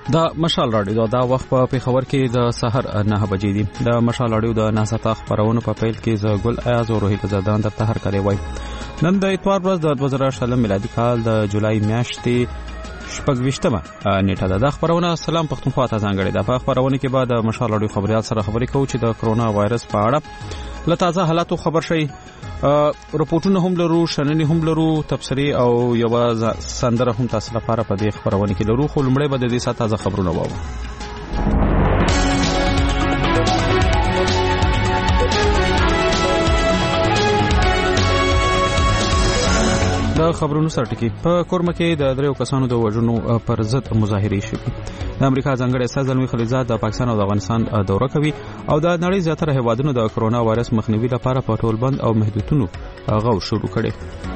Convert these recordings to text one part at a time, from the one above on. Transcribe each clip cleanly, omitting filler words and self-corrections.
د مشال راډیو دا وخت په پیښور کې د سحر 9 بجې دي. د مشال راډیو د ناسا خبرونه په پیل کې ز ګل ایاز او روحي زدان د تهر کړي وای. نن د اتوار ورځ د 2020 میلادي کال د جولای میاشتې شپږ نیټه ده. د خبرونه سلام پښتونخوا ته ځانګړي ده. په خبرونه کې بعد د مشال راډیو خبريال سره خبرې کوو چې د کرونا وایرس په اړه له تازه حالاتو خبر شي. رپورټونه هم لرو، شننې هم لرو، تبصرې او یو سندره هم تاسو لپاره په دې خبرونه کې لرو. خو لمړی به د دې ساعت تازه خبرونه واورو. د خبرونو سرټکی په کورمه کې د دریو کسانو د وژنو پر ضد مظاهرې شوې. د امریکا ځانګړی استازی زلمی خلیلزاد د پاکستان او د افغانستان دوره کوي او د نړۍ زیاتره هیوادونو د کرونا وایرس مخنیوي لپاره په ټول بند او محدودیتونو غو شروع کړي.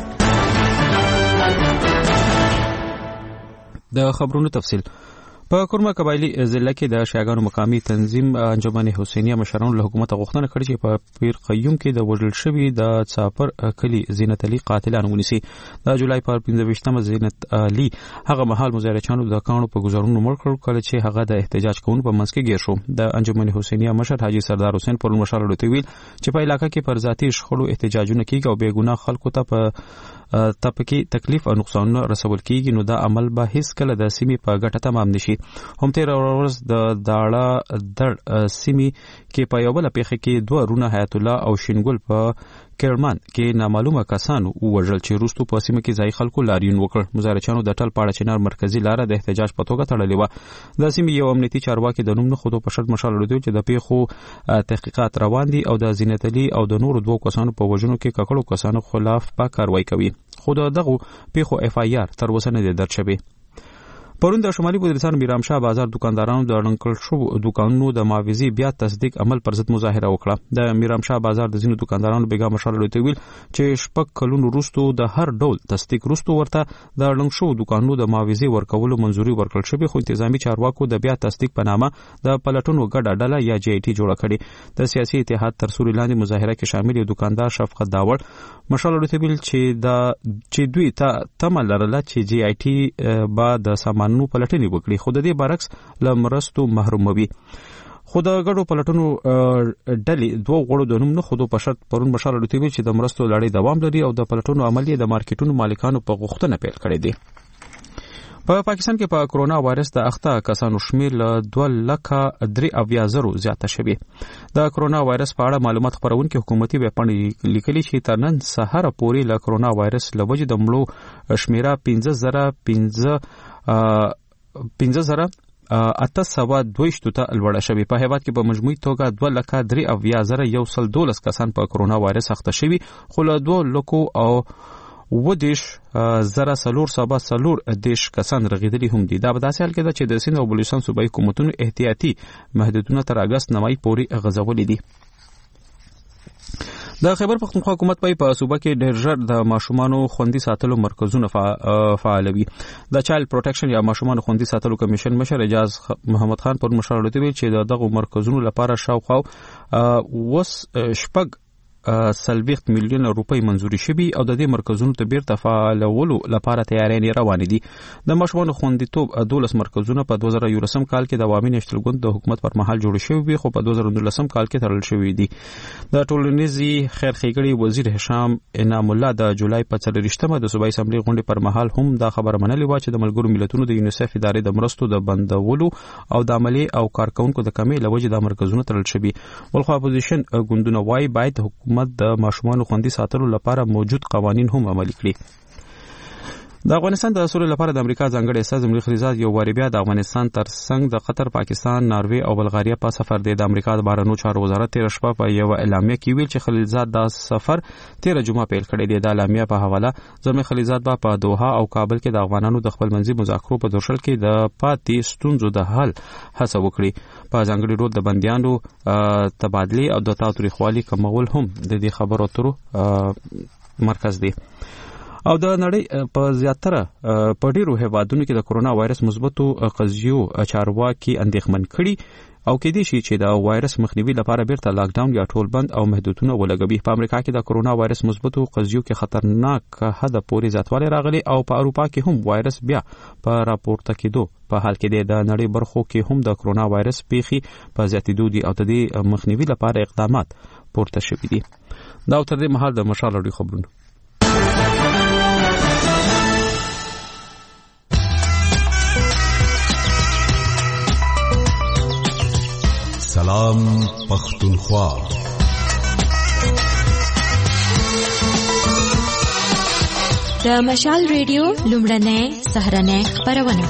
د خبرونو تفصیل په کورمه قبایلی ضلع کې د شیعاګانو مقامی تنظیم انجمن حسینیه مشرانو له حکومت غوښتنه کړې چې په پیر قیوم کې د وژل شوی د څاپر کلی زینت علي قاتلان ونیسي. د جولای پر 15 زینت علي هغه مهال مظاهرچیانو د کانو په گزارونو مړ کړ کله چې هغه د احتجاج کوونکو په منځ کې ګیر شو. د انجمن حسینیه مشر حاجی سردار حسین پر مشال لوتویل چې په علاقې کې پر ذاتي شخړو احتجاجونه کیږي او بے ګناه خلکو ته په تپکی تکلیف او نقصان رسول کیږي نو دا عمل به هیڅ کله د سیمې په ګټه تمام نشي. هم تیر ورځ د داړه د سیمې کې په یو بل پیښه کې دوه رونه حیات الله او شینګل په کرمان کې نامعلومه کسانو وژل چې روستو په سیمه کې ځای خلکو لاریون وکړ. مظاهرچیانو د ټل پاړه چنار مرکزی لار د احتجاج په توګه تړلې و. د سیمې یو امنیتي چارواکي د نوم نه خودو په شرط مشال لري چې د پیښو تحقیقات روان دي او د زینت علي او د نورو دوه کسانو په وژنو کې ککړو کسانو خلاف په کاروایی کوي. خو دغه پیښو اف آی آر تر اوسه نه درج شوی. پرون د شمالي وزیرستان میرامشاه بازار دکاندارانو د ړنګل شو دکانونو د معاوضې بیا تصدیق عمل پر ضد مظاهره وکړه. د میرامشاه بازار د ځینو دکاندارانو بیګا مشال لري ویل چې شپږ کلونو وروسته د هر ډول تصدیق وروسته ورته د ړنګ شو دکانونو د معاوضې ورکولو منځوري ورکړل شوی. خو انتظامی چارواکو د بیا تصدیق په نامه د پلټونو ګډه ډله یا جی ای ټي جوړه کړې. د سیاسي اتحاد تر سوري لاندې مظاهره کې شامل یو دکاندار شفقت داوړ مشال لري ویل چې دوی ته تمه لرله چې جی ای ټي با د سامانونو پلټنې وکړي خو د دې برعکس له مرستو محروموي. خو د ګډو پلټنو ډلې دوه غړو د نوم نه خودو په شرط پرون مشال لري چې د مرستو لړۍ دوام لري او د پلټنو عملیه د مارکیټونو مالکانو په غوښتنه پیل کړې دي. په پاکستان کې په کرونا وایرس د اخته کسانو شمیر له 2,03,000 زیاته شوی. د کرونا وایرس په اړه معلومات خبرونکو حکومتي ویبپاڼې لیکلي چې تر نن سهار پورې له کرونا وایرس لوجې د مړو شمیره 15,822 ته لوړه شوې. په هیواد کې په مجموعي توګه 2,03,112 کسان په کرونا وایرس اخته شوي خو له 2 او 10,440 کسان رغیدلي هم دي. دا په داسې حال کې ده چې د سیند او بلوچستان صوبایي حکومتونو احتیاطي محدودیتونه تر اگست 9 پورې غځولي دي. د خیبر پختونخوا حکومت په صوبه کې ډېر ژر د ماشومانو خوندي ساتلو مرکزونه فعالوي. د چایلډ پروټیکشن یا ماشومانو خوندي ساتلو کمیشن مشر اجاز محمد خان پر مشال لري چې دغه مرکزونو لپاره شاوخوا وس شپږ 30 میلیون روپۍ منزوري شوي او د دې مرکزونو ته بیرته فعالولو لپاره تیارې روانې دي. د ماشومانو خوندیتوب 12 مرکزونه په 2019 کال کې د عوامي نشتل ګوند د حکومت پر مهال جوړ شوي خو په 2019 کال کې تړل شوي دي. د ټولنیزي خیر ښېګړې وزیر هشام انعام الله د جولای په 24مه د صوبایي اسمبلی غونډې پر مهال هم دا خبره منلې و چې د ملګرو ملتونو د یونیسف ادارې د مرستو د بندولو او د عملي او کارکونکو د کمی لوجې د مرکزونو تړل شوي. ولخوا اپوزیشن ګوندونه وايي باید حکومت د ماشومانو خوندي ساتلو لپاره موجود قوانین هم عملي کړي. د افغانستان د سولې لپاره د امریکا ځانګړی استازی زلمی خلیلزاد یو واری بیا د افغانستان ترڅنګ د قطر، پاکستان، ناروې او بلغاریا په سفر دی. د امریکا د بهرنیو چارو وزارت تیر شپه په یو اعلامیه کې ویل چې خلیلزاد دا سفر 13 جمعه پیل کړی دی. د اعلامیه په حواله زلمی خلیلزاد په دوحه او کابل کې د افغانانو د خپلمنځي مذاکرو په درشل کې د پاتې ستونزو د حل هڅه وکړي. په ځانګړي ډول د بندیانو تبادله او د تاوتریخوالي کمول هم د دې خبرو اترو مرکز دی. او د نړۍ په زیاتره په ډیرو هیوادونو کې د کورونا وایرس مثبتو قضیو چارواکي اندېښمن کړي او کې دي چې د وایرس مخنیوي لپاره بیرته لاک ډاون یا ټول بند او محدودونه ولګوي. په امریکا کې د کورونا وایرس مثبتو قضیو کې خطرناک حد پورې زیاتوالی راغلی او په اروپا کې هم وایرس بیا په راپورته کېدو په حال کې د نړۍ برخو کې هم د کورونا وایرس پیښې په زیاتېدو دي او د دې مخنیوي لپاره اقدامات پورته شوي دي. دا تر دې مهال د مشال اړوي خبرونه. سلام پختونخوا. د مشال ریډیو لومړنۍ سهارنۍ خپرونه.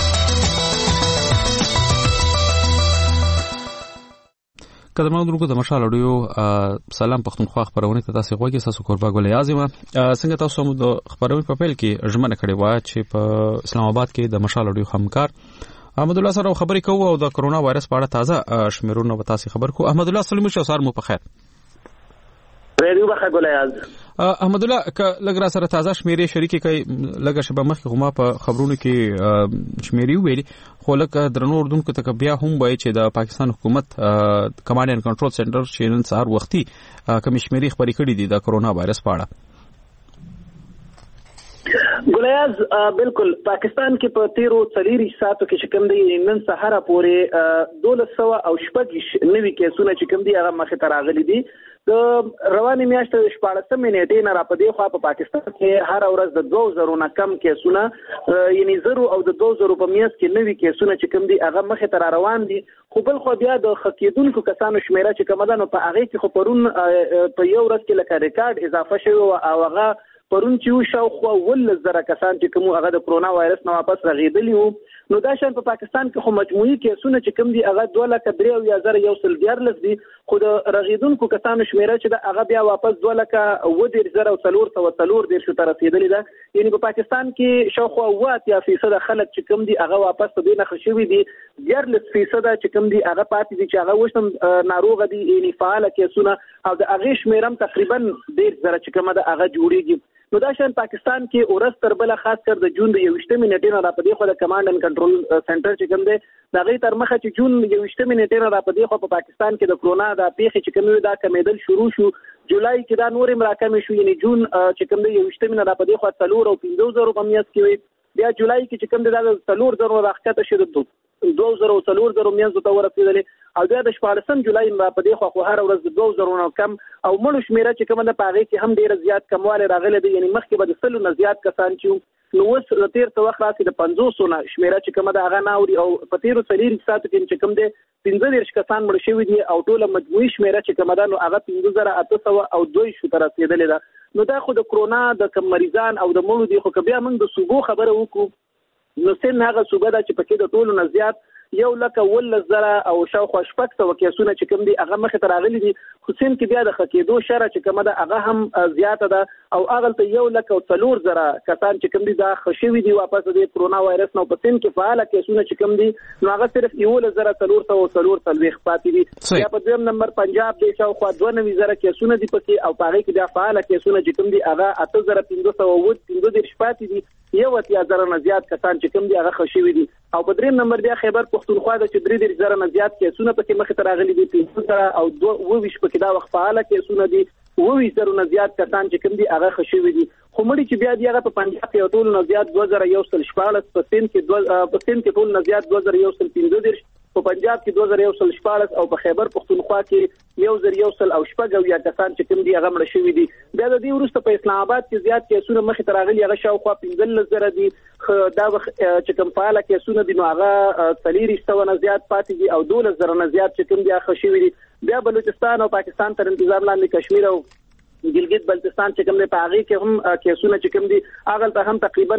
قدرمنو درنو د مشال اډیو سلام پختونخوا خبرونه ته تاسو غوږی تاسو قربا ګل یازمه څنګه تاسو هم د خبرونه په پیل کې ژمنه کړې و چې په اسلام آباد کې د مشال اډیو همکار احمد الله سره خبرې کوو او د کورونا وایرس په اړه تازه شمیرونه به تاسو خبر کو. احمد الله سلام شه سار مو په خیر. ریډیو بخښه ګولیاز. احمد الله ک لګرا سره تازه شمیرې شریکي کوي لګا شبه مخ غما په خبرونو کې شمیرې ویلي خو لکه درنو اردوونکو ته بیا هم وایي چې د پاکستان حکومت کمانډ اند کنټرول سنټر چې نن سهار وختي کوم شمیرې خبرې کړې دي د کورونا وایرس په اړه. ګولیاز بالکل پاکستان کې په 13 ساعتو کې کوم دی نن سهار پورې 1206 نوي کیسونه چې کوم دی هغه مخه تر راغلي دي. د رواني میاشتې 14 منټې نه را پدې خو په پاکستان کې هر ورځ د 2000 نه کم کیسونه یعنی 0 او د 2000 په میاشت کې نوي کیسونه چې کوم دی هغه مخه تر روان دي. خو بل خو بیا د خکېدونکو کسانو شمیره چې کوم ده نو په هغه کې خو پرون په یو ورځ کې لکه ریکارډ اضافه شوی او هغه پرون چې شاوخوا 1,000 کسان چې کوم هغه د کورونا وایرس نه واپس راغېدلی وو. نو دا شان په پاکستان کې خو مجموعي کیسونه چې کوم دي هغه 2,03,114 دي. خو د راغېدونکو کسانو شمیره چې دا هغه بیا واپس 2,04,414 شو تر رسیدلی ده. یعنی په پاکستان کې شاوخوا 80% خلک چې کوم دي هغه واپس په دې نه خښوي دي. 14% چې کوم دي هغه پاتې دي چې هغه وشم ناروغ دي یعنی فعال کیسونه او د هغه شمیرم تقریبا 1,000 چې کومه ده هغه جوړیږي. نو دا شان پاکستان کې اورس تر بل خاص کر د جون د 21 منټې نه را پدې خو د کمانډ اند کنټرول سنټر چې کوم دی دا غي تر مخه چې جون 21 منټې نه را پدې خو په پاکستان کې د کورونا د پیښې چې کوم دا کمیدل شروع شو. جولای کې دا نورم راکمې شو یعنی جون چې کوم دی 21 منټه را پدې خو 3 او 5,000 په میاشت کې وي. بیا جولای کې چې کوم دی دا 3,000 راخته شو 2,000 میاشت ته ورسېدلې او بیا د 14 جولای را پدې خو هر ورځ د 2,000 نه کم او مړو شمیره چې کوم د پاغې کې هم ډیر زیات کمواله راغله دي. یعنی مخکې به د 100 نه زیات کسان چې نو وس د 13 وخت راځي د 500 نه شمیره چې کوم د هغه ناوري او په 13 ساعت کې چې کوم د 15 کسان مړ شوی دي او ټول مجموعي شمیره چې کوم ده نو هغه 5,802 شو تر رسیدلې ده. نو دا خو د کورونا د کم مریضان او د مړو دي خو بیا موږ د صوبو خبره وکړو نو سن هغه صوبه ده چې پکې د ټولو نه زیات 1,00,000 او شاوخوا 600 کیسونه چې کوم دي هغه مخه تر راغلي دي. خو سن کې بیا د خکېدو شره چې کومه ده هغه هم زیاته ده او هغه ته 1,04,000 کسان چې کوم دي دا خشوي دي واپس د کورونا وایرس نو په سن کې فعال کیسونه چې کوم دي نو هغه صرف 1,04,4 پاتې دي. یا په دویم نمبر پنجاب دی شاوخوا 92,000 کیسونه دي پکې او پاره کې بیا فعال کیسونه چې کوم دي هغه 8,515 پاتې دي. 1,000 نه زیات کسان چې کوم دي هغه خشوي دي. او په دریم نمبر بیا خیبر پختونخوا د 3,000 نه زیات کیسونه پکې مخه تر راغلي دي. 300 او 22 پکې دا وخت فعال کیسونه دي. 20,000 نه زیات کسان چې کوم دي هغه خشوي دي. خو مړي چې بیا دی هغه په پنجاب کې ټول نه زیات 2,114 په سین کې ټول نه زیات 2,115 په پنجاب کې 2,114 او په خیبر پختونخوا کې 1,114 یا کسان چې کوم دي هغه مړ شوي دي. بیا د دې وروسته په اسلام آباد کې زیات کیسونه مخې ته راغلي هغه شاوخوا 15,000 دي. دا چې کوم فعال کیسونه دي نو هغه 300 نه زیات پاتې دي او 12,000 نه زیات چې کوم دي هغه شوي دي. بیا بلوچستان او پاکستان تر انتظام لاندې کشمیر او ګلګت بلتستان چې کوم دی په هغه کې هم کیسونه چې کوم دي هغه ته هم تقریبا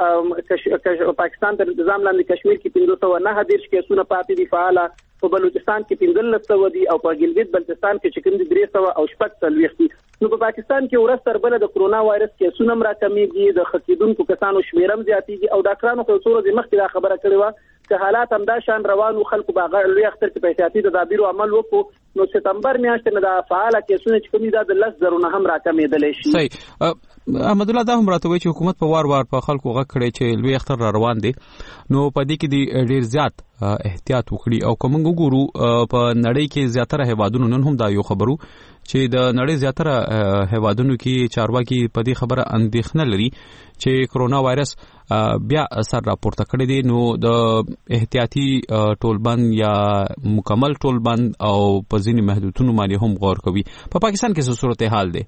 په پاکستان تر انتظام لاندې کشمیر کې 509 کیسونه پاتې دي فعاله. په بلوچستان کې 1500 دي او په ګلګت بلتستان کې چې کوم دي 300 او 640 دي. نو په پاکستان کې ورځ تر بل د کورونا وایرس کیسونه راکمېږي د خکېدونکو کسانو شمیرم زیاتېږي او ډاکټرانو خو څو ورځې مخکې دا خبره کړې وه که حالات هم دا شان روانو خلکو به لوی اختر کې په احتیاطي تدابیرو عمل وکړو نو سپتمبر میاشتې نه دا فعاله کیسونه چې کوم دي دا د 10,000 نه هم راکمېدلی شي. صحیح. احمد الله دا هم راته وایي چې حکومت په وار وار په خلکو غږ کړی چې لوی اختر را روان دی نو په دې کې دی ډیر زیات احتیاط وکړي او کوم وګورو په نړۍ کې زیاتره هیوادونو نن هم دا یو خبرو چې د نړۍ زیاتره هیوادونو کې چارواکي په دې خبره اندېښنه لري چې کرونا وایرس بیا اثر راپورته کړی دی نو د احتیاطي ټولبند یا مکمل ټولبند او په ځینې محدودیتونو باندې هم غور کوي په پاکستان کې څه صورتحال دی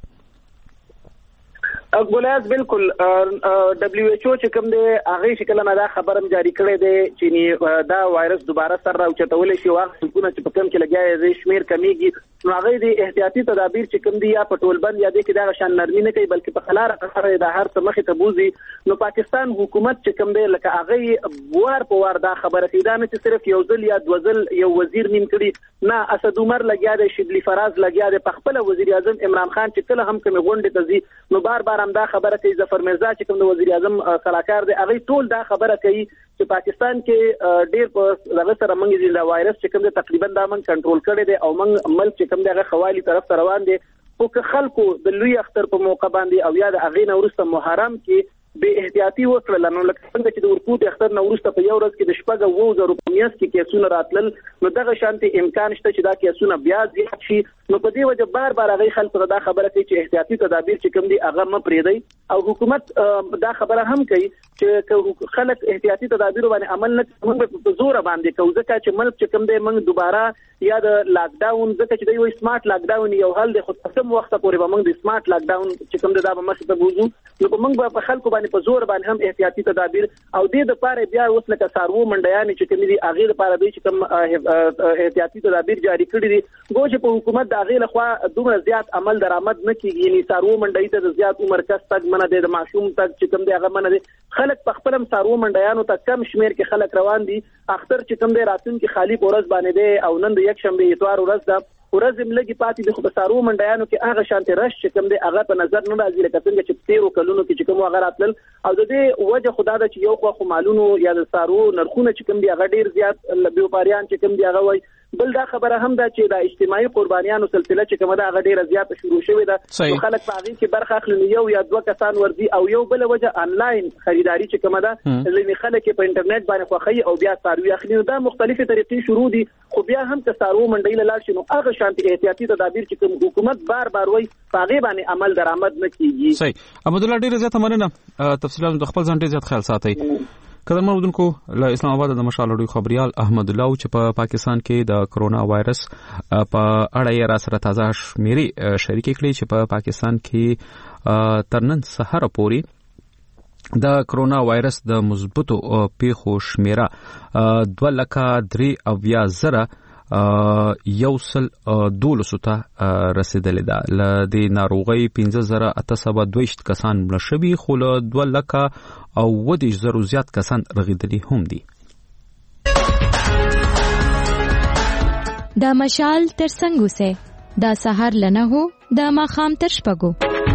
ګولیاز بالکل دبليو ایچ او چې کوم دی هغه شکل نه دا خبرم جاری کړی دی چې دا وایرس دوباره سر راوچتول شي واغ څنګه چې په کوم کې لګیا دی شمیر کمیږي نو هغه دی احتیاطي تدابیر چې کوم دی یا په ټولبند یا د کې دا شان نرمي نه کوي بلکې په خلاره قصره د هر څه مخې ته بوزي نو پاکستان حکومت چې کوم دی لکه هغه وار په وار دا خبره کیدا نه چې صرف یو ځل یا دوزل یو وزیر نیم کړي نه اسد عمر لګیا دی شبلی فراز لګیا دی په خپل وزیر اعظم عمران خان چې کله هم کوم غونډه ته ځي نو بار بار دا خبره کوي ظفر مرزا چې کوم د وزیر اعظم صلاحکار دی هغه ټول دا خبره کوي چې پاکستان کې ډېر په دغه سره موږ د وایرس چې کوم د تقریبا دا موږ کنټرول کړی دی او موږ ملک چې کوم دغه خوالي طرف ته روان دي او که خلکو د لوی اختر په موقع باندې او یا د اغې نه ورسته محرم کې به احتیاطي وکړل نو لکه څنګه چې د ورکوټ اختر نه ورسته په یو ورځ کې د شپږ وو زرو په میاشت کې کیسونه راتلل نو دغه شانتي امکان شته چې دا کیسونه بیا زیات شي نو په دې وجه بار بار هغه خلکو دا خبره کوي چې احتیاطي تدابیر چې کوم دي هغه م پرېدي او حکومت دا خبره هم کوي چې خلک احتیاطي تدابیر باندې عمل نه کوي په زور باندې کوي ځکه چې ملک چې کوم دی موږ دوباره یا د لاک ډاون ځکه چې دوی سمارټ لاک ډاون یو حل دی خو څه وخت پورې به موږ د سمارټ لاک ډاون چې کوم دی دا به مخ ته بوزو نو موږ په خلکو باندې په زور باندې هم احتیاطي تدابیر او د لپاره بیا اوس لکه سارو منډیان چې کوم دي اغه لپاره به چې کوم احتیاطي تدابیر جاری کړی دي ګوښه په حکومت د اغه لخوا دومره زیات عمل درآمد نه کیږي یعنی سارو منډی ته زیات عمر کس تک منه د معصوم تک چې کوم دی هغه منه دي خلک په خپلم سارو منډیانو ته کم شمیر کې خلک روان دي اختر چې کوم دی راتون کې خالی پورز باندې دی او نن د یک شنبه اتوار ورځ ده ورځم لګي پاتې د خو سارو منډیانو کې هغه شانتي رش چې کوم دی هغه په نظر نه راځي لکه څنګه چې 13 کلونو کې چې کوم هغه راتل او د دې وجه خدا د چې یو خو مالونو یا د سارو نرخونه چې کوم دی هغه ډیر زیات بیوپاریان چې کوم دی هغه وای بل دا خبره هم ده چې د اجتماعي قربانیانو سلسله چې کومه ده هغه ډیره زیاته شروع شوې ده خلک په هغه کې برخه اخلي یو یا دوه کسان ورځي او یو بل وجه انلاین خریداري چې کومه ده لنی خلک په انټرنیټ باندې خوخي او بیا ساروي اخلي دا مختلفه طریقې شروع دي خو بیا هم که سارو منډي لاله شنو هغه شانتي احتیاطي تدابیر چې کوم حکومت بار بار وای هغه باندې عمل درآمد نه کیږي صحیح احمد الله ډیره زیاته مننه تفصیلات د خپل ځان ډیر زیات خیال ساتي قدرمن اردوونکو له اسلام آباد د مشال اړیو خبريال احمد الله چې په پاکستان کې د کرونا وایرس په اړه یې را سره تازه شمیرې شریک کړي چې په پاکستان کې تر نن سحر پورې د کرونا وایرس د مثبتو پیښو شمیره 2,03,000 یوصل 12 ته رسیدلې ده ل د ناروغي 15,822 کسان مړه شوي خو له 2,10,000 زیات کسان رغیدلي هم دي دا مشال تر څنګه سه دا سحر لنه هو دا ماخام تر شپګو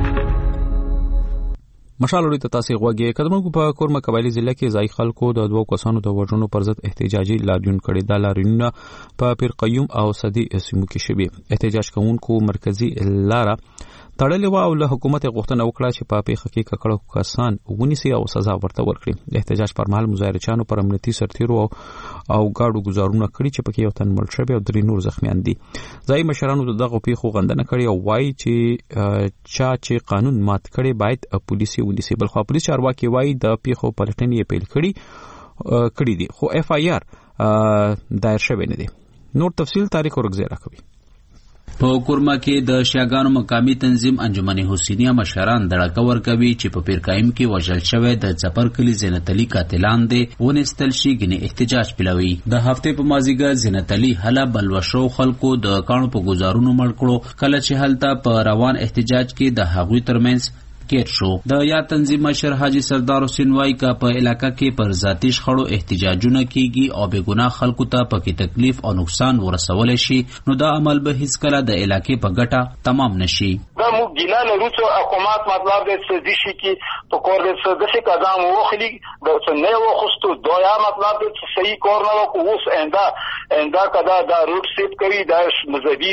مشال لري ته تاسو غوږی کډمو په کورما قبایلی ضلع کې ځای خلکو د دوه کسانو د وژنو پر ضد احتجاجي لاریون کړي دا لاریونونه په پیر قیوم او صدی سیمو کې شوي احتجاج کوونکو مرکزی لاره تړلې و او له حکومت غوښتنه وکړه چې په پیښه کې ککړو کسان ونیسي او سزا ورته ورکړي احتجاج پر مهال مظاهرچیانو پر امنیتي سرتیرو او گاډو گزارونه کړي چې پکې یو تن مړ شوی او درې نور زخمیان دي ځای مشرانو دغه پیښو غندنه کړي او وایي چې چې قانون مات کړي باید پولیسي ونیسي بل خو پولیس چارواکي وایي د پیښو پلټنې پیل کړي دي خو اف آی آر دایر شوی نه دي نور تفصیل تاریخ ورګزیرا کوي په کورما کې د شیاګانو مقامی تنظیم انجمن حسینیه مشران دړه ورکوي چې په پیرقایم کې وژل شوی د ظفر کلی زینت علي قاتلان دي ونستل شي غني احتجاج پلوي د هفته په مازیګر زینت علي حلا بلوشو خلکو د کانو په گزارونو مړ کړو کله چې حالت په روان احتجاج کې د هغوی ترمنځ کېر شو د یا تنظیم مشر حاجی سردار حسین وای کا په علاقہ کې پر ذاتی شخړو احتجاجونه کیږي او بے ګناه خلکو ته پکې تکلیف او نقصان ورسول شي نو دا عمل به هیڅ کله د علاقې په ګټه تمام نشي دا مو ګیلان روچو حکومت مطلب د سدیشي کې په کور د سدیشي قدم وخلی د څنګه وخستو دویا مطلب د صحیح کور نه کو اوس انده کدا دا روټ سیټ کوي دا مذهبي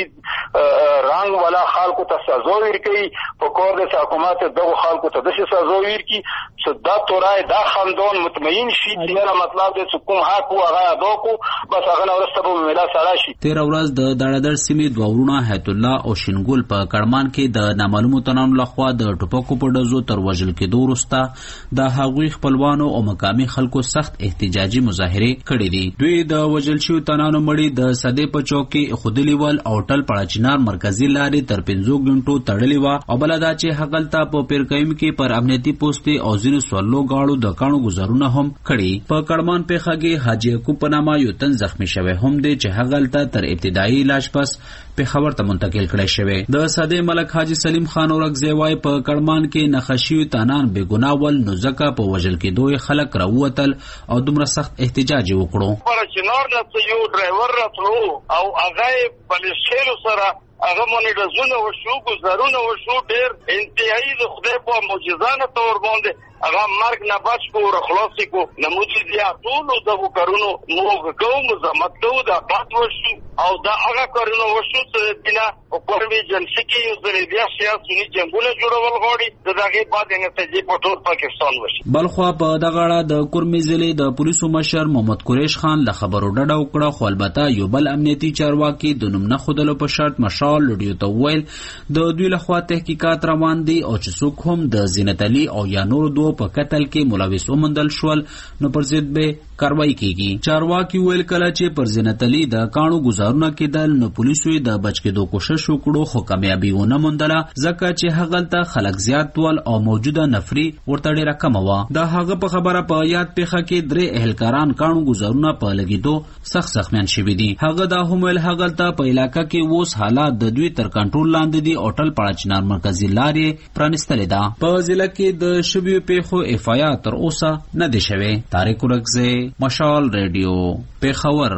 رنگ ولا خلکو ته سزا ورکوي په کور د حکومت دغه خلکو ته د سزا ورکوي چې دا تورای دا خاندان مطمئن شي چې مطلب د کوم حق او هغه ادا کو بس هغه ورسته په ملا سره شي. 13 ورځ د داړدر سیمې دوه ورونه حیات الله او شینګول په کړمان کې د نامعلومو تنانو لخوا د ټوپکو په ډزو تر وژل کېدو وروسته د هغوی خپلوانو او مقامي خلکو سخت احتجاجي مظاهرې کړې دي. دوی د وژل شویو تنانو مړي د سدې په چوک کې خودلی ول او ټل پړاچینار مرکزی لارې تر 5 غنټو تړلې و او بل دا چې هغلته په پیرکایم کې پر امنیتي پوسټ او ځینو سوالو غاړو د کانو گزارونه هم کړي. په کړمان پیخاګي حاجی کو پنامه یو تن زخمی شوی هم دی چې هغلته تر ابتدایي علاج پس پیښور ته منتقل کړی شوی. د ساده ملک حاجی سلیم خان اورغزی وای په کړمان کې نخښیو تنان بے ګناه ول نو ځکه په وژل کېدو خلک راووتل او دومره سخت احتجاج وکړو. پر چنار نه یو ډرایور راتلو او هغه بلشیلو سره هغه مونږ د زونه وشو گزارونه وشو ډېر انتهایی د خدای په معجزانه تور باندې هغه مرګ نه بچ کو او خلاص کو نموذج دی ټول دغه کارونو موږ کوم زمات کوو دا پات وشو او دا هغه کارونه وشو چې بنا او پرمي جنسي کې یو ځل بیا سیاسي جنگونه جوړول غواړي دغه بعد نتیجې په ټول پاکستان وشي. بلخوا په دغه اړه د کورمې ضلع د پولیسو مشر محمد قریش خان له خبرو ډډه وکړه خو البته یو بل امنیتي چارواکي د نوم نه خودلو په شرط مشال لډیو ته ویل د دوی لخوا تحقیقات روان دي او چې څوک هم د زینت علي او یا نور دوه په قتل کې ملوث ومندل شول نو پر ضد به کاروایی کیږي. چارواکي ویل کله چې پر زینت علي د کانو گزارونه کېدل نو پولیسو د بچ کېدو کوشش وکړو خو کامیابي ونه موندله ځکه چې هغلته خلک زیات ول او موجوده نفري ورته ډېره کمه وه. د هغه په خبره په یاد پیښه کې 3 اهلکاران کانو گزارونه په لګېدو سخت زخمیان شوي دي. هغه دا هم ویل هغلته په علاقه کې اوس حالات د دوی تر کنټرول لاندې دي او ټل پړاچینار مرکزي لارې پرانستلې ده. په ضلع کې د شویو پیښو افیا تر اوسه نه دی شوی. طارق اورغزی مشال ریډیو پیښور.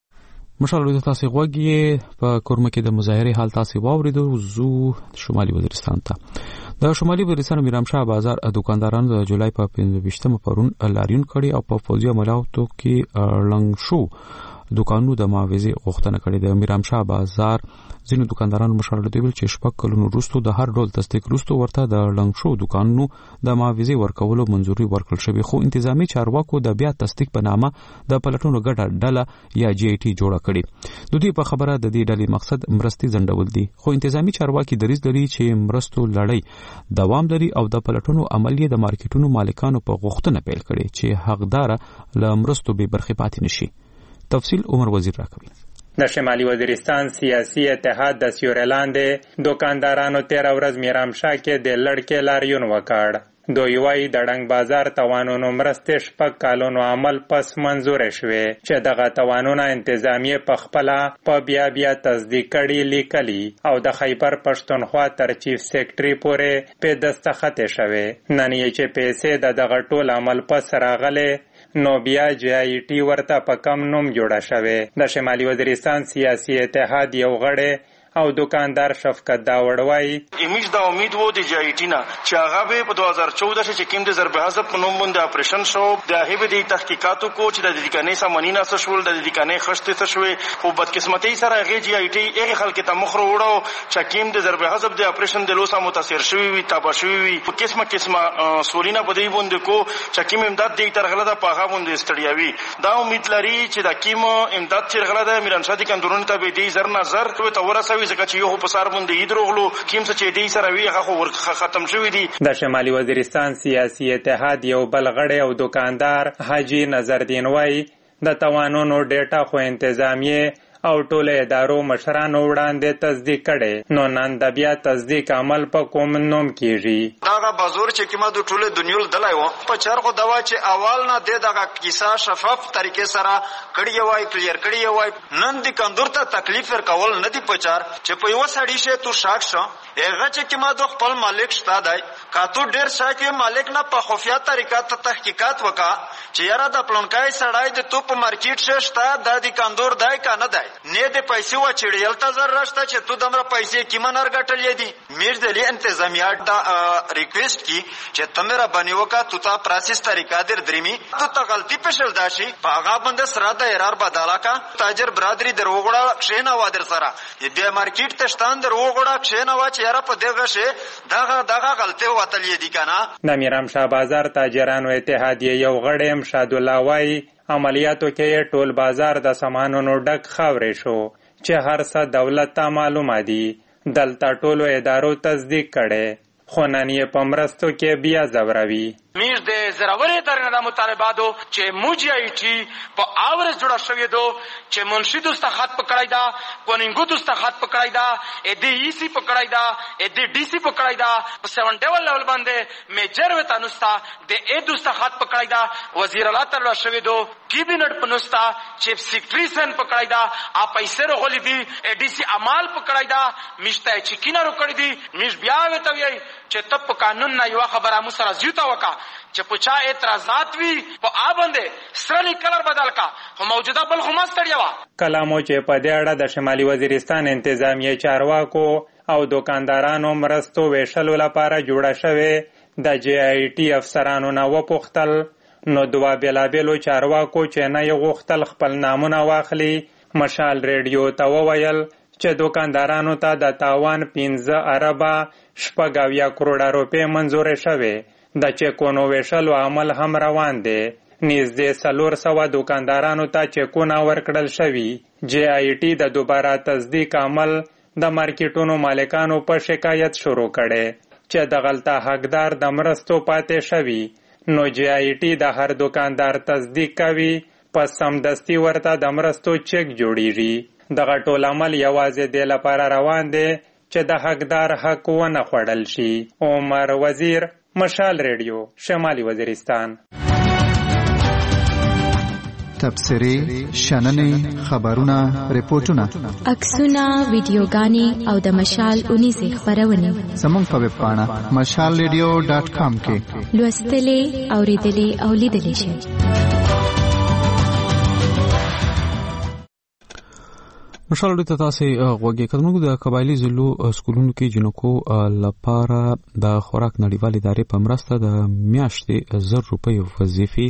مشال ریډیو تاسو غوږی په کورمه کې د مظاهره حال تاسو واوریدو. زو شمالي وزیرستان ته د شمالي وزیرستان میرامشاه بازار دکاندارانو د جولای په 25 پرون لاریون کړي او په فوجي عملیاتو کې لنګ شو دکانونو د معاوضې غوښتنه کړې ده. میرامشاه بازار ځینو دکاندارانو مشاورت دی چې شپږ کلونو وروسته د هر ډول تصدیق وروسته ورته د لنګ شو دکانونو د معاوضې ورکولو منځوري ورکړل شوې خو انتظامی چارواکو د بیا تصدیق په نامه د پلټونو ګډه ډله یا جی ای ټي جوړه کړې. د دوی په خبره د دې ډلې مقصد مرستي ځنډول دي خو انتظامی چارواکي دریځ لري چې مرستو لړۍ دوام لري او د پلټونو عملیه د مارکیټونو مالکانو په غوښتنه پیل کړي چې حقدار له مرستو به برخې پاتې نشي. تفصیل عمر وزیر راکوي. د شمالي وزیرستان سیاسي اتحاد د سیورلاندې دکاندارانو 13 ورځ میرامشاه کې د لړکې لاریون وکړ. دوی وايي د ډنګ بازار توانونو مرستې شپږ کالونو عمل پس منظورې شوې چې دغه توانونه انتظامیه په خپله په بیا تصدیق کړي لیکلي او د خیبر پښتونخوا تر چیف سیکټري پورې په دستخط شوې. نن یې چې پیسې د دغه ټول عمل پس راغلې نو بیا جی آی ټي ورته په کم نوم جوړه شوې. د شمالي وزیرستان سیاسي اتحاد یو غړی او دکاندار شفقت داوړ وایي امیج دا امید وو د جی آی ټي نه چې هغه به په 2014 کې کوم د ضرب حذف په نوم باندې اپریشن شو د هغه د تحقیقاتو کو چې د دکانې سامانینا سشول د دکانې خشته سشوي خو بدقسمتۍ سره هغه جی آی ټي هغه خلک ته مخ وروړو چې کوم د ضرب حذف د اپریشن د لوسه متاثر شوی وي تبا شوی وي په قسمه سولینا بدی باندې کو چې کوم امداد دی تر غلطه پاغه باندې استړیاوي. دا امید لري چې د کوم امداد چې غلطه میرانشاه دي کندرون ته به دی زر نظر ته ورسوي ځکه چې یو په سر باندې هیدروغلو کیم څه چې دی سره وی هغه ختم شوی دی. د شمالي وزیرستان سیاسي اتحاد یو بل غړی او دکاندار حاجی نظردین وایي د توانونو ډیټا خو انتظامیه او ټول ادارو مشرانو وړاندې تصدیق کړي نو نن د بیا تصدیق عمل په کوم نوم کیږي. دا بازور چې کیما د ټول دنیول دلای و په چرغو دوا چې اول نه د دغه کیسه شفاف طریقې سره کړي وای کلیر کړي وای نن د کندور ته تکلیف ورکول نه دی پچار چې په یو سړی شه تو شاک شو هغه چې کیما د خپل مالک شته دی کاتو ډیر شاکي مالک نه په خفیا طریقه ته تحقیقات وکا چې یاره د پلونکای سړی د تو په مارکیټ شه شته د کندور دای کا نه دی نه د پیسې و چړیل ته ضرورت شته چې تو دمره پیسې کی منر غټلې دي میر دلی انتظامیات دا ریکویسٹ کی چې تمره بنیو کا تو تا پروسس طریقہ در دریمی تو تا غلطی پېښل داشي باغا بند سره د ارار بدالا کا تاجر برادری در وګړه کښینه و در سره د مارکیټ ته شتان در وګړه کښینه و چې یاره په دغه شی دغه غلطي وتلې دي کنه. د میرام شاه بازار تاجرانو اتحادیه یو غړی امشاد الله وایي عملیاتو کې ټول بازار د سامانونو ډک خاورې شو چې هر څه دولت ته معلومه دي دلته ټولو ادارو تصدیق کړي خو نن یې په مرستو کې بیا ځوروي. میر د زراورې ادارې نه مطالباتو چې موجي آی ټي په اورز جوړه شوې دو چې منشي دوسته خط پکړای دا کونینګو دوسته خط پکړای دا ا دې ای سی پکړای دا ا دې ډي سی پکړای دا په 7 ډیول لیول باندې میجر وتا نوستا د ا دوسته خط پکړای دا وزیر اعلی تر شوې دو کیبینټ پنوستا چیف سیکرټری سن پکړای دا ا پیسې رغولې دي ا ډي سی امال پکړای دا مشته چکینه روکړې دي مش بیا وته وی چې تپ قانون نه یو خبره مو سره زیوتا وکا چې پچا اعتراضات وی په آبنده سرنی کلر بدل کا خو موجوده بل خو مستړیا وا کلامو چې په دې اړه د شمالي وزیرستان انتظامیه چارواکو او دکاندارانو مرستو ویشلو لپاره جوړه شوې د جی آی ټي افسرانو نه وپوښتل نو دوه بېلابېلو چارواکو چې نه یې غوښتل خپل نامونه واخلي مشال ریډیو ته وویل چې دکاندارانو ته د تاوان 15 اربه 6 کروڑه روپۍ منظور شوې د چکونو ویشلو عمل هم روان دی نږدې 400 دکاندارانو ته چکونه ورکړل شوي جی آی ټي د دوباره تصدیق عمل د مارکیټونو مالکانو په شکایت شروع کړي چې د غلطه حقدار د مرستو پاتې شوي نو جی آی ټي د هر دکاندار تصدیق کوي پس سمدستي ورته د مرستو چک جوړیږي دغه ټول عمل یوازې د لپاره روان دی چې د حقدار حق ونه خوړل شي. عمر وزیر مشال ریډیو شمالي وزیرستان. تبصرې شننې خبرونه ریپورتونه عکسونه ویډیوګانې او د مشال 19 خبرونه زموږ په ویب پاڼه mashalradio.com کې لوستلې اوریدلې او لیدلې شئ. مشال ډیټا تاسو غوږی کډمنګو د قبایلی ضلعو سکولونو کې جنکو لپاره د خوراک نړیوال ادارې په مرسته د میاشتې 1000 روپۍ وظیفي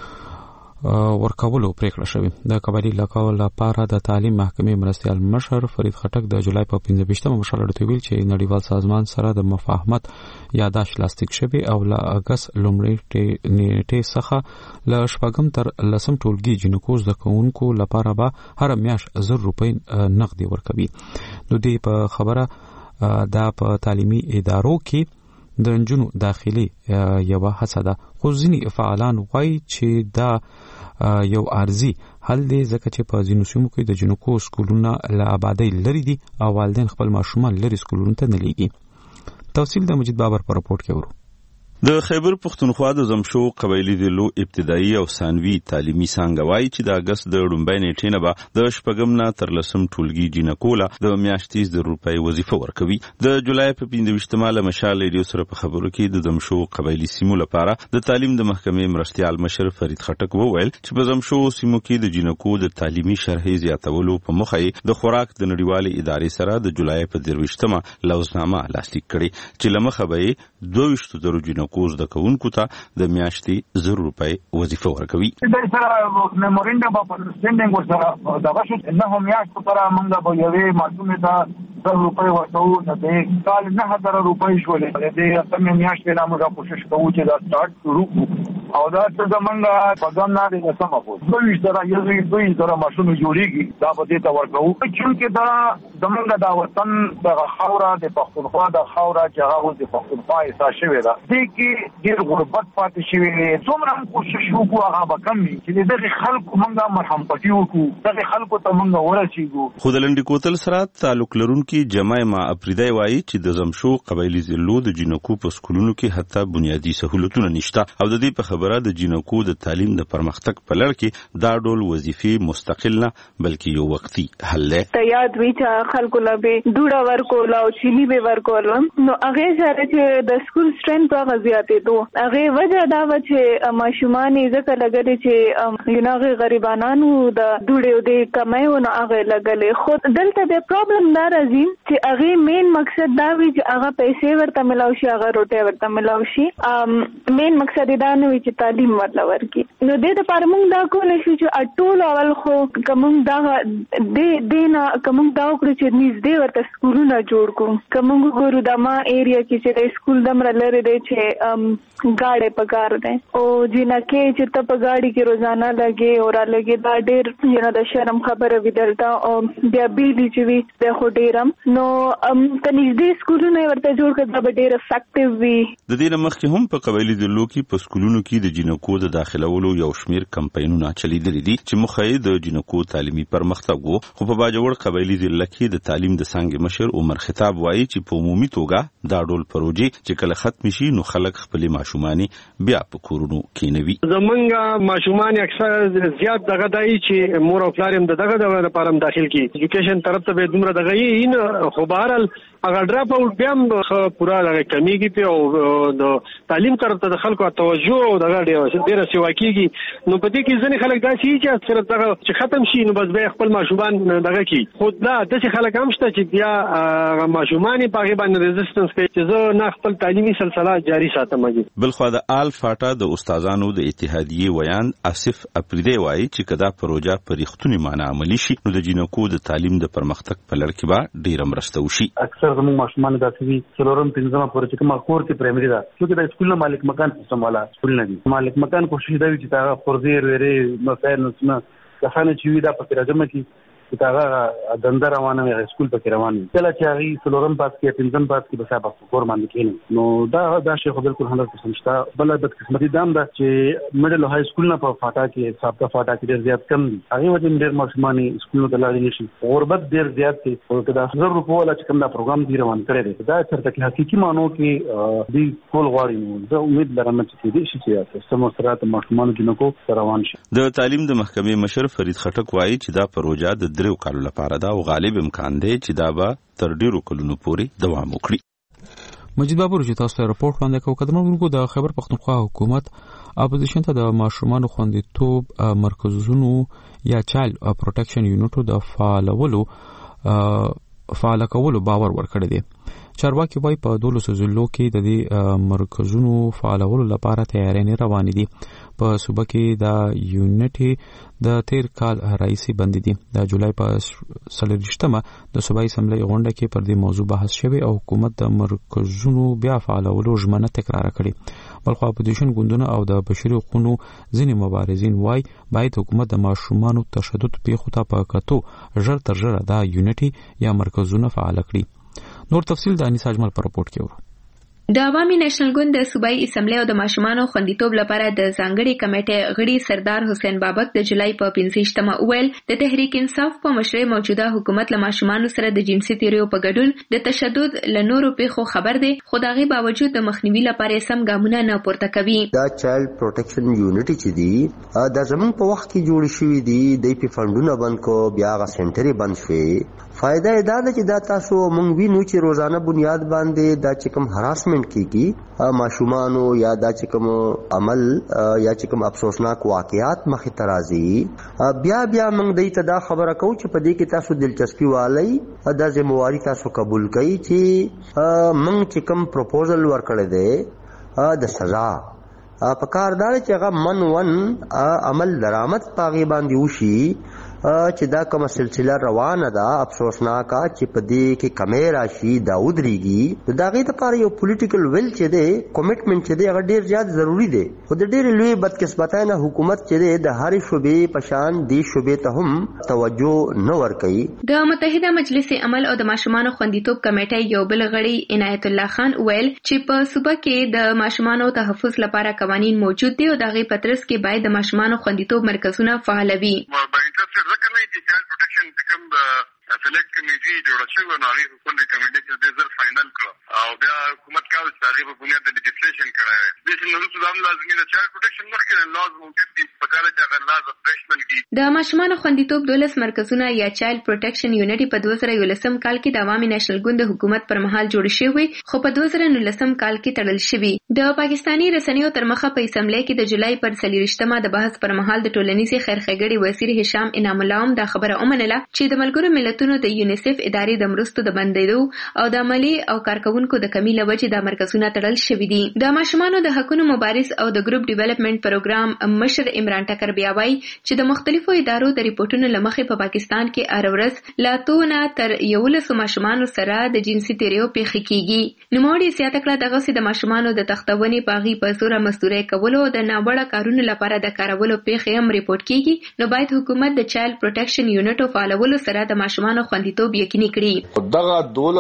ورکولو پریکړه شوې. د قبایلی علاقو لپاره د تعلیم محکمې مرستیال مشر فرید خټک د جولای په 15مه مشال ډیټا ویل چې نړیوال سازمان سره د مفاهمت یاداش لاسلیک شوی او له اگست لومړۍ نیټې څخه له شپږم تر لسم ټولګي جنکو زده کوونکو لپاره به هر میاشت 1000 روپۍ نقدي ورکوي. نو دې په خبره دا په تعلیمي ادارو کې د نجونو داخلي یوه هڅه ده خو ځینې فعالان وایي چې دا یو عارضي حل دی ځکه چې په ځینو سیمو کې د جنکو سکولونه له آبادۍ لري دي او والدین خپل ماشومان لري سکولونو ته نه لیږي. تفصیل د مجید بابر په رپورټ کې ورو. د خیبر پښتونخوا د زمشو قبایلی د لو ابتدایي او ثانوي تعلیمي څنګه وایي چې د اگست د لومړۍ نیټې نه به د شپږم نه تر لسم ټولګي جنکو له د میاشتې 1000 روپۍ وظیفه ورکوي. د جولای په 15مه له مشال ریډیو سره په خبرو کې د زمشو قبایلی سیمو لپاره د تعلیم د محکمې مرستیال مشر فرید خټک وویل چې په زمشو سیمو کې د جنکو د تعلیمي شرحې زیاتولو په موخه د خوراک د نړیوالې ادارې سره د جولای په 23مه لوزنامه لاسلیک کړي چې لمخه به 22 جنکو کوز د کوونکو ته د میاشتې 1000 روپۍ وظیفه ورکوي. د سره میمورینډم په سندنګ ورسره دا شو نه هم میاشت پر موږ به یوې معلومه ته 1000 روپۍ ورکوو نه د کال 9000 روپۍ شولې د تم میاشتې نه موږ کوشش کوو چې دا سٹارټ شروع او دا څه زمونږ په ځان نه د سم په دوی سره یوې سره ماشوم جوړیږي دا به دې ته ورکوو چې دا زمونږ د وطن د خاورا د پښتونخوا د خاورا چې هغه د پښتونخوا احساس شوی دا کې ډېر غربت پاتې شوی څومره کوشش وکړو هغه به کم وي چې دغه خلکو موږ مرهم پټي وکړو دغه خلکو ته موږ ورسېږو. خو د لنډي کوتل سره تعلق لرونکي جمایما افریدی وایي چې د زمشو قبایلی ضلعو د جنکو په سکولونو کې حتی بنیادی سہولتونه نشته او د دې په خبر خبره د جنکو د تعلیم د پرمختګ په لړ کې دا ډول وظیفې مستقل نه بلکې یو وختي حل دی. ته یاد وی چې خلکو لا به دوړه ورکول او چینی به ورکول نو هغه سره چې د سکول سټرنث هغه زیاتې دوه هغه وجه دا و چې ماشومان ځکه لګري چې یونغه غریبانو د دوړې د کمایو نه هغه لګلې خو دلته د پرابلم دا راځي چې هغه مین مقصد دا وی چې هغه پیسې ورته ملاوي شي هغه روټه ورته ملاوي شي مین مقصد دا نه وی چې تعلیم ورته ورکي نو د لپاره موږ دا کولای شو چې ټول اول خو کوم دا د دینا کوم دا وکړو چې نږدې ورته سکولونه جوړ کوو کوم ګورو د ما ایریا کې چې د سکول دمر لري دی چې گاډي پکار دی او جنکه چې ته په گاډي کې روزانه لګي او را لګي دا ډېر د شرم خبره ویدلتا او بیا بیلی چې وی د خو ډیرم نو ته نږدې سکولونه ورته جوړ کړه دا ډېر افیکټیو وي. د دې مخکې هم په قبایلی ډلو کې په سکولونو کې د جنکو د داخلولو یو شمیر کمپاینونه چلیدلي دي چې مخه یې د جنکو تعلیمي پرمختګ وو خو په باجوړ قبایلی ډلو کې د تعلیم د څنګه مشر عمر خطاب وایي چې په عمومي توګه دا ډول پروژې چې کله ختم شي نو خلک خپل ماشومان بیا په کورونو کې نوي زمونږ ماشومان اکثر زیات دغه دای چې مور او پلار هم دغه لپاره داخل کی ایجوکیشن طرف ته به دومره دغه یې خو بهرال هغه ډراپ اوټ بیا هم پورا دغه کمیږي په او د تعلیم طرف ته د خلکو توجه او دغه ډیره سیوا کیږي نو په دې کې ځنې خلک دا چې صرف دغه چې ختم شي نو بس به خپل ماشومان دغه کی خود دا د خلک هم شته چې بیا ماشومان په هغه باندې resistance کوي چې زه نه خپل تعلیمي سلسله جاری ساتم. بلخو د الفاټا د استادانو د اتحادیې ویان اسف اپریدی وایي چې کدا پروژه په ریښتونی معنی عملی شي نو د جنکو د تعلیم د پرمختګ په لړ کې به ډیره مرسته وشي. اکثر زموږ ماشومان داسې وي څلورم پنځمه پورې چې کومه کور کې پرایمري ده چې د سکول مالک مکان سیستم والا سکول نه دي مالک مکان کوشش دا وي چې دا فرضي ورې مسائل نه کسانه چې وي دا په راځم کې چې هغه دنده روانه وي سکول پکې روان وي کله چې هغه څلورم پاس کې پنځم پاس کې بس په کور باندې کېنه نو دا شی خو بالکل 100% شته بل د قسمتي دام ده چې میډل های سکول نه په فاټا کې سابقه فاټا کې ډېر زیات کم دي هغه وجه ډېر ماشومان سکول ته لاړ نشي غربت ډېر زیات دی او دا 1000 روپیه ولا چې کوم دا پروګرام دی روان کړی دی دا تر تک حقيقي مانو کې دی کول غواړي نو زه امید لرم چې دې شي چې سم سره د ماشومان کې نکو روان شي. د تعلیم د محکمې مشر فرید خټک وایي چې دا پروژه د دریو کالو لپاره دا او غالب امکان دی چې دا به تر ډیرو کلونو پورې دوام وکړي. مجید بابور چې تاسو ته راپورټ وړاندې کوم قدمونکو د خیبر پختونخوا حکومت اپوزیشن ته د ماشومان خوندیتوب مرکزونو یا چایلډ پروټیکشن یونټو د فعال کولو باور ورکړی دی. چارواکي وايي په 12 ضلعو کې د دې مرکزونو فعالولو لپاره تیاری روانې دي. په صوبه کې د یونټي د تیر کال رئیسي بند دي. د جولای په 23مه د صوبایي اسمبلی غونډه کې پر دې موضوع بحث شوی او حکومت د مرکزونو بیا فعالولو ژمنه تکرار کړې. بلخو اپوزیشن ګوندونه او د بشري حقوقو ځینې مبارزین وايي باید حکومت د ماشومانو تشدد پیښو ته په کتو ژر تر ژره د یونټي یا مرکزونه فعال کړي. نور تفصیل د انیس اجمل پر رپورټ کې ورو. د عوامي نېشنل ګوند د صوبایي اسمبلی او د ماشومانو خوندیتوب لپاره د ځانګړي کمیټې غړي سردار حسین بابک د جولای په 25مه ویل د تحریک انصاف په مشرۍ موجوده حکومت له ماشومانو سره د جنسي تیریو په ګډون د تشدد له نورو پیښو خبر دی خو د هغې باوجود د مخنیوي لپاره سم ګامونه نه پورته کوي. دا چایلډ پروټیکشن یونټ چې دی دا زموږ په وخت کې جوړ شوي دي د پی فندونه بند کو بیا غا سنټري بند شوي. فائدہ دا ده چې دا تاسو مونږ وینو چې روزانه بنیاد باندې دا چې کوم هراسمنت کیږي ماشومانو یا دا چې کوم عمل یا چې کوم افسوسناک واقعات مخې ته راځي بیا مونږ دې ته دا خبره کوو چې په دې کې تاسو دلچسپي والي دا ذمہواری تاسو قبول کړئ چې مونږ چې کوم پروپوزل ورکړی دی د سزا په کار دا چې هغه منون عمل درآمد پاغي باندې وشي چې دا کومه سلسله روانه ده افسوسناکه چې په دې کې کمی راشي دا ودرېږي دا غي لپاره یو پولیټیکل ویل چې دی کمټمنټ چې دی هغه ډیر زیات ضروری دی خو د ډیر لوی بدقسمتانه حکومت چې دی د هر شوبې پشان دی شوبې ته هم توجه نه ورکوي. د متحده مجلس عمل او د ماشومانو خوندیتوب کمیټې یو بل غړي عنایت الله خان ویل چې په صوبه کې د ماشومانو تحفظ لپاره قوانین موجود دي او د غي پترس کې باید د ماشومانو خوندیتوب مرکزونه فعال وي. سلیکټ کمیټي جوړه شوې نو هغه کوم ریکمنډیشن دې ځل فائنل کړ او بیا حکومت کاوه چې هغه په بنیاد د لیجسلیشن کړای دي چې نو څه هم لازمي ده چې پروټیکشن مخکې لاز موجود دي په کار چې هغه لاز افریشمنت کی د ماشومان خوندیتوب 12 مرکزونه یا چایلډ پروټیکشن یونټ په 2011 کال کې د عوامي نېشنل ګوند حکومت پر مهال جوړ شوی خو په 2019 کال کې تړل شوی. د پاکستاني رسنیو تر مخه په اسمبلی کې د جولای پر 30مه د بحث پر مهال د ټولنیزې خیرخېګړې وزیر هشام انعام الله هم دا خبره ومنله چې د ملګرو ملتونو د یونیسف ادارې د مرستو د بندیدو او د عملی او کارکونکو د کمی له وجې د مرکزونه تړل شوي دي. د ماشومانو د حقوقو مبارز او د ګروپ ډیولپمنٹ پروګرام مشر عمران ټکر بیا وایي چې د مختلفو ادارو د ریپورتونو لمخې په پاکستان کې هر ورځ لا تونه تر 11 ماشومانو سره د جنسي تیریو پیښې کیږي. نوموړي زیاته کړه دغه د ماشومانو د تختونې پاغي په زور مزدوري کولو د ناوړه کارونو لپاره د کارولو پیښې هم ریپورت کیږي. نو باید حکومت د چایلډ پروټیکشن یونټ فعالولو سره د ماشومانو خوندیتوب یقیني کړي. دغه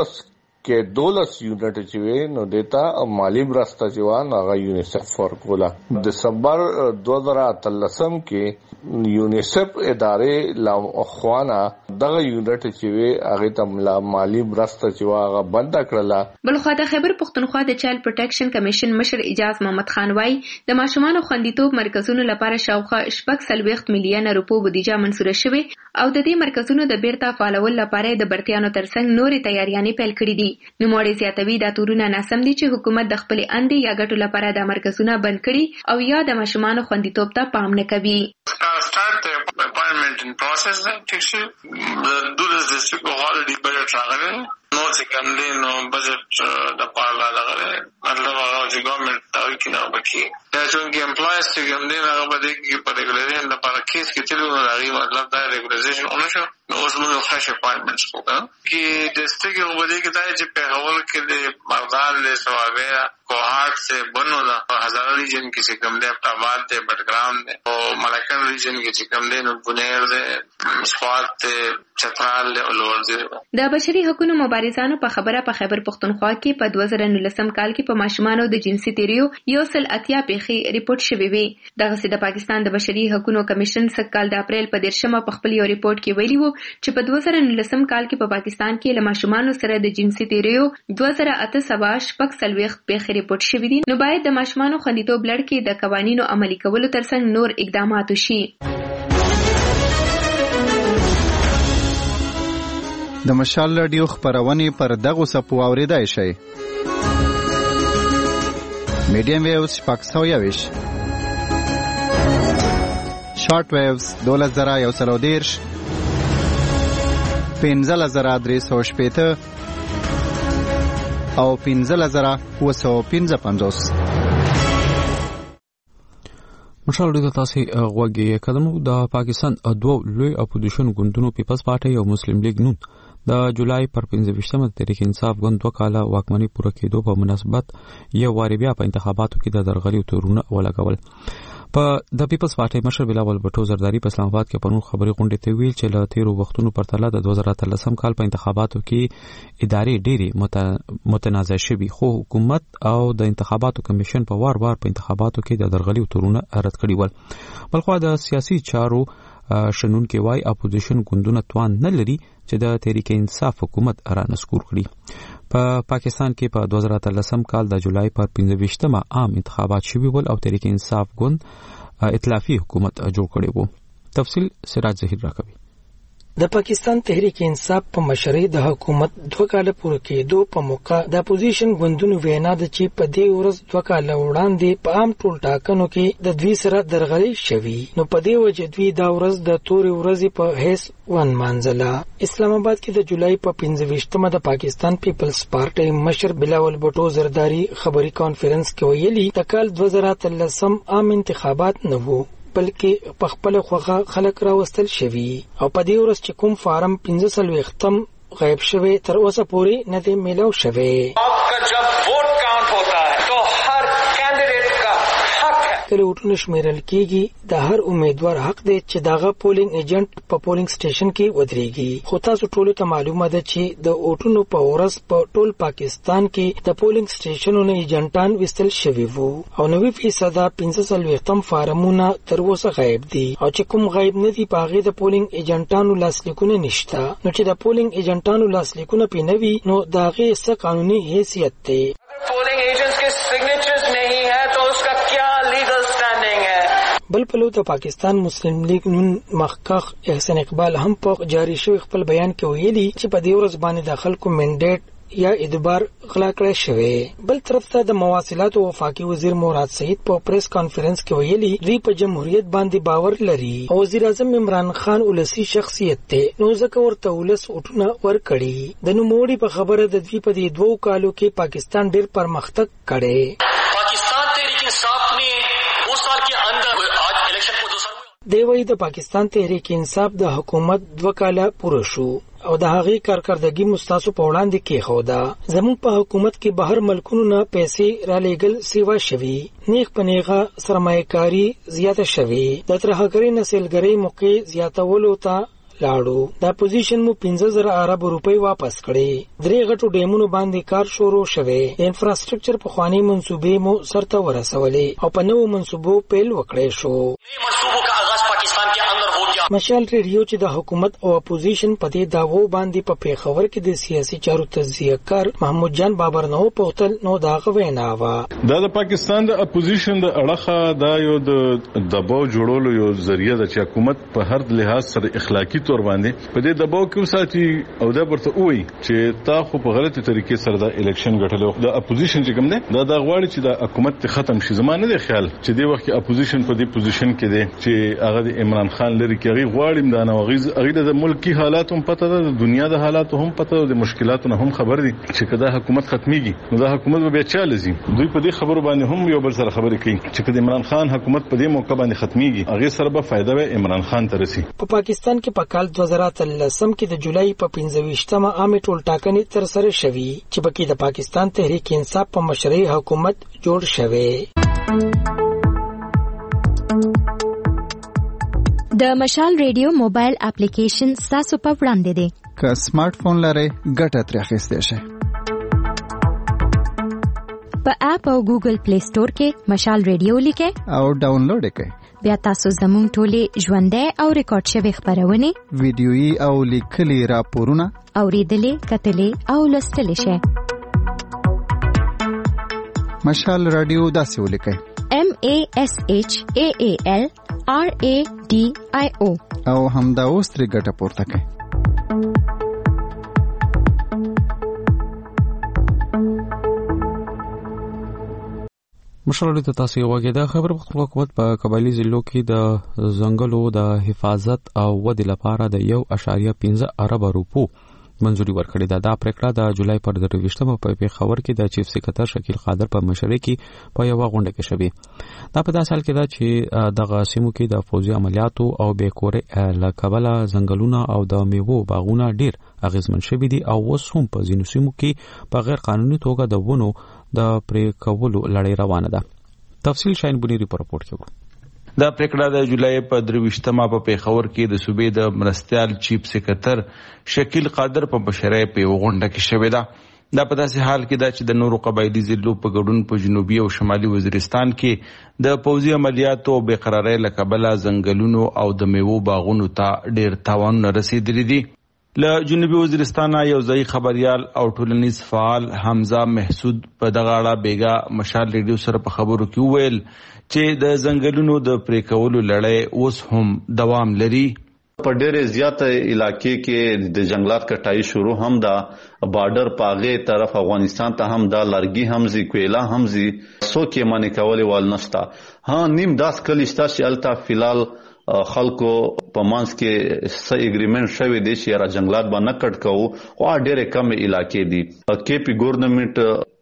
12 یونټ چې وي نو دیتا مالی مرسته چې وان هغه یونیسف ورکولا. دسمبر 2013 کې یونیسف ادارې لا خوانه دغه یونټ چې وي هغه ته مالی مرسته چې واغه بند کړله. بلخو د خیبر پختونخوا د چایلډ پروټیکشن کمیشن مشر اجاز محمد خان وای د ماشومانو خوندیتوب مرکزونو لپاره شاوخوا 40 میلیون روپو بودیجه منزور شوه او د دې مرکزونو د بیرته فعالولو لپاره د برتیانو ترڅنګ نورې تیاریانې پیل کړې دي. نوموړي زیاتوي دا تورونه ناسم دي چې حکومت د خپل اندې یا ګټو لپاره د مرکزونه بند کړي او یا د ماشومانو خوندیتوب ته پام نه کوي. appointment in process the dual district already budget راغله نو چې کوم دي نو بجټ د پارلا لغره مطلب هغه چې ګورنمنت دا کینه وکړي دا چې امپلایز چې کوم دي هغه به د ریګولیشن د پاره کیس کې تلو نو هغه مطلب دا ریګولیشن اونشو نو اوس موږ فرش اپاینټمنټس وکړو کې د ستګي وبدي کې دا چې په هغه کې د مردان له سوابه کوهارت سے بنو دا هزار ریجن کې چې کوم دي په آباد ته بټګراوند او ملکن ریجن کې چې کوم دي نو بنیر ده سوات چترال له لور دي. د بشري حقوقو مبارزانو په خبره په خیبر پختونخوا کې په 2019 کال کې په ماشومانو د جنسي تیریو 180 پیښې ریپورت شوې وي. دغه د پاکستان د بشري حقوقو کمیشن سکهال د اپریل په 13مه په خپل یو ریپورت کې ویلي وو چې په 2019 کال کې په پاکستان کې له ماشومانو سره د جنسي تیریو 2840 پیښې ریپورت شوې دي. نو باید د ماشومانو خوندیتوب لړ کې د قوانینو عملي کولو ترڅنګ نور اقدامات وشي. د مشال رادیو خبرونه پر دغه سپو اوریدای شي. میډیم ویوز پاکستانیش شارټ ویوز 2130 15350 او 15955. مشال ډیره تاسو غوږی کدنو د پاکستان دوه لوی اپوزیشن ګوندونو پیپلز پارټي او مسلم لیگ نون د جولای پر 15مه تحریک انصاف ګوند 2 کاله واکمنۍ پوره کېدو په مناسبت یو واری بیا په انتخاباتو کې د درغلي تورونه ولګول. په د پیپلز پارټي مشر بلاول بټو زرداری په اسلام آباد کې پرون خبري غونډه ته ویل چې له 13 وختونو پر تله د 2013 کال په انتخاباتو کې ادارې ډېری متنازع شوي خو حکومت او د انتخاباتو کمیشن په وار په انتخاباتو کې د درغلي تورونه رد کړي ول. بلخو د سیاسي چارو شنون کې وای اپوزیشن ګوندونه توان نه لري چې د تحریک انصاف حکومت را نسکور کړي. په پاکستان کې په 2013 کال د جولای په 15مه عام انتخابات شوي ول او تحریک انصاف ګوند ائتلافي حکومت جوړ کړی وو. تفصیل سراج ظهیر راکوي. د پاکستان تحریک انصاف په مشرۍ د حکومت 2 کاله پوره کېدو په موقع د اپوزیشن ګوندونو وینا ده چې په دې ورځ 2 کاله وړاندې په عام ټول ټاکنو کې د دوی سره درغلي شوي نو په دې وجه دوی دا ورځ د تورې ورځې په حیث ونمانځله. اسلام آباد کې د جولای په 15مه د پاکستان پیپلز پارټي مشر بلاول بټو زرداری خبري کانفرنس کې ویلي د کال 2013 عام انتخابات نه وو بلکې په خپل خوغه خلک راوستل شوي او په دې ورځ چې کوم فارم 15 ختم غیب شوی تر اوسه پورې نه دی میلاو شوی. کله وټونه شمیرل کیږي د هر امیدوار حق دی چې داغه پولینګ ایجنټ په پولینګ سټیشن کې ودرېږي. خو تاسو ټول ته معلومه ده چې د وټونو په ورځ په ټول پاکستان کې د پولینګ سټیشنونو ایجنټان وستل شوي وو او 90% 15 فارمونه تر اوسه غایب دي او چې کوم غایب نه دي پاغه د پولینګ ایجنټانو لاسلیکونه نشته. نو چې د پولینګ ایجنټانو لاسلیکونه پینوي نو داغه څه قانوني حیثیت دی؟ Polling agents के signatures नहीं है तो उसका क्या लीगल स्टैंडिंग है. بل پلو د پاکستان مسلم لیگ نون مخکخ احسان اقبال هم په جاری شوی خپل بیان کې ویلي چې په دې ورځ باندې د خلکو منډیټ یا ادبار غلا کړی شوی. بل طرف ته د مواصلات او وفاقي وزیر مراد سعید په پریس کانفرنس کې ویلي دوی په جمهوریت باندې باور لري او وزیر اعظم عمران خان ولسی شخصیت ته نو ځکه ورته ولس وټونه ورکړي. د نوموړي په خبره د دوی په دې 2 کالو کې پاکستان ډېر پرمختګ کړي. पाकिस्तान तहरीक इंसाफ ने 2 साल के अंदर आज इलेक्शन को 2 साल دی وایي د پاکستان تحریک انصاف د حکومت 2 کاله پوره شو او د هغې کارکردګي مستاسو په وړاندې کېښوده. زموږ په حکومت کې بهر ملکونو نه پیسې را لېږل سیوا شوي، نیغ په نیغه سرمایه‌کاري زیاته شوي، د ترهګرۍ نسلګرۍ موقع زیاتولو ته لاړو. دا پوزیشن مو 15,000 ارب روپۍ واپس کړي. 3 غټو ډیمونو باندې کار شروع شوه. د انفراستراکچر په خواني منصوبې مو سرته ورسولې او په نوو منصوبو پیل وکړې شو. منصوبو کا آغاز پاکستان کې اندر هو گیا. مشال ریډیو چې د حکومت او اپوزیشن په دې داوو باندې په پیښور کې د سیاسي چارو تجزیه کار محمود جان بابر نو پوتل نو داغه وینا وا. دا د پاکستان د اپوزیشن د اړخه دا یو د دباو جوړولو یو ذریعہ ده چې حکومت په هر لحاظ سره اخلاقی تور باندې په دې دباو کې وساتي او دا ورته وایي چې تا خو په غلطه طریقې سره د الیکشن ګټلو. د اپوزیشن چې کوم نه دا غواړي چې د حکومت ختم شي. زمانه دی خیال چې دی وخت اپوزیشن په دې پوزیشن کې دی چې هغه د عمران خان لري کې هغه غواړي دا نه هغه د ملکی حالات هم پته ده، د دنیا د حالات هم پته ده، د مشکلاتو نه هم خبر دي چې کله حکومت ختميږي نو دا حکومت به چاله زی. دوی په دې خبرو باندې هم یو بل سره خبرې کوي چې کله عمران خان حکومت په دې موقع باندې ختميږي هغه سره به فائدہ به عمران خان ته رسي. په پاکستان کې په کال 2013 کې د جولای په 15مه عامه ټولټاکنې تر سره شوې چې پکې د پاکستان تحریک انصاف په مشرۍ حکومت جوړ شوی. د مشال ریډیو موبایل اپلیکیشن تاسو په وړاندې دی. که سمارټ فون لرئ ګټه ترې اخیستی شئ. په اپ او ګوګل پلی سٹور کې مشال ریډیو لیکئ او ډاونلوډ یې کړئ. بیا تاسو زموږ ټولې ژوندۍ او ریکارډ شوي خبرونه ویډیويي او لیکلي راپورونه اوریدلې، کتلې او لوستلې شئ. مشال رادیو داسې ولیکئ MASHAALRADIO او همدا اوس ترې ګټه پورته کړئ. مشرانو ته تاسو یو وګړي د خبر په حکومت په قبایلی ضلعو کې د ځنګلو د حفاظت او ودې لپاره د 1.15 ارب روپو منځوري ورکړې ده. دا پریکړه د جولای پر 23مه په پیښور کې د چیف سکرټر شکیل قادر په مشرۍ کې په یو غونډه کې شوه. دا په داسې حال کې ده چې د غاسمو کې د فوزي عملیاتو او بیکورې لکبله ځنګلونه او د میوو باغونه ډیر اغیزمن شوي دي او اوس هم په ځینو سیمو کې په غیر قانوني توګه د ونو د پرې کولو لړۍ روانه ده. تفصیل شاین بنيري په راپورټ کې وو. دا پریکړه د جولای په 23مه په پیښور کې د صوبې د مرستيال چیف سکرټر شکیل قادر په مشرۍ په غونډه کې شوې ده. دا په داسې حال کې ده چې د نورو قبایلی ضلعو په ګډون په جنوبي او شمالي وزیرستان کې د پوځي عملیاتو او بېقرارۍ له کبله ځنګلونو او د میوو باغونو ته ډېر تاوانونه رسېدلي دي. له جنوبي وزیرستان یو ځای خبريال او ټولنیز فعال حمزه محسود په دغه اړه بیګا مشال ریډیو سره په خبرو کې وویل چې د ځنګلونو د پرې کولو لړۍ اوس هم دوام لري. په ډېرې زیاته علاقې کې د جنگلات کټای شروع هم دا بارډر پاغه طرف افغانستان ته هم دا لرګي هم زی کویلا هم زی سوکې منې کولې وال نشتا. ها نیم داس کلیستا چې التا فلال خلکو په مانس کې س اګریمنت شوی دی چې را جنگلات باندې کټ کوو او ډېرې کم علاقې دي. کېپی ګورنمنت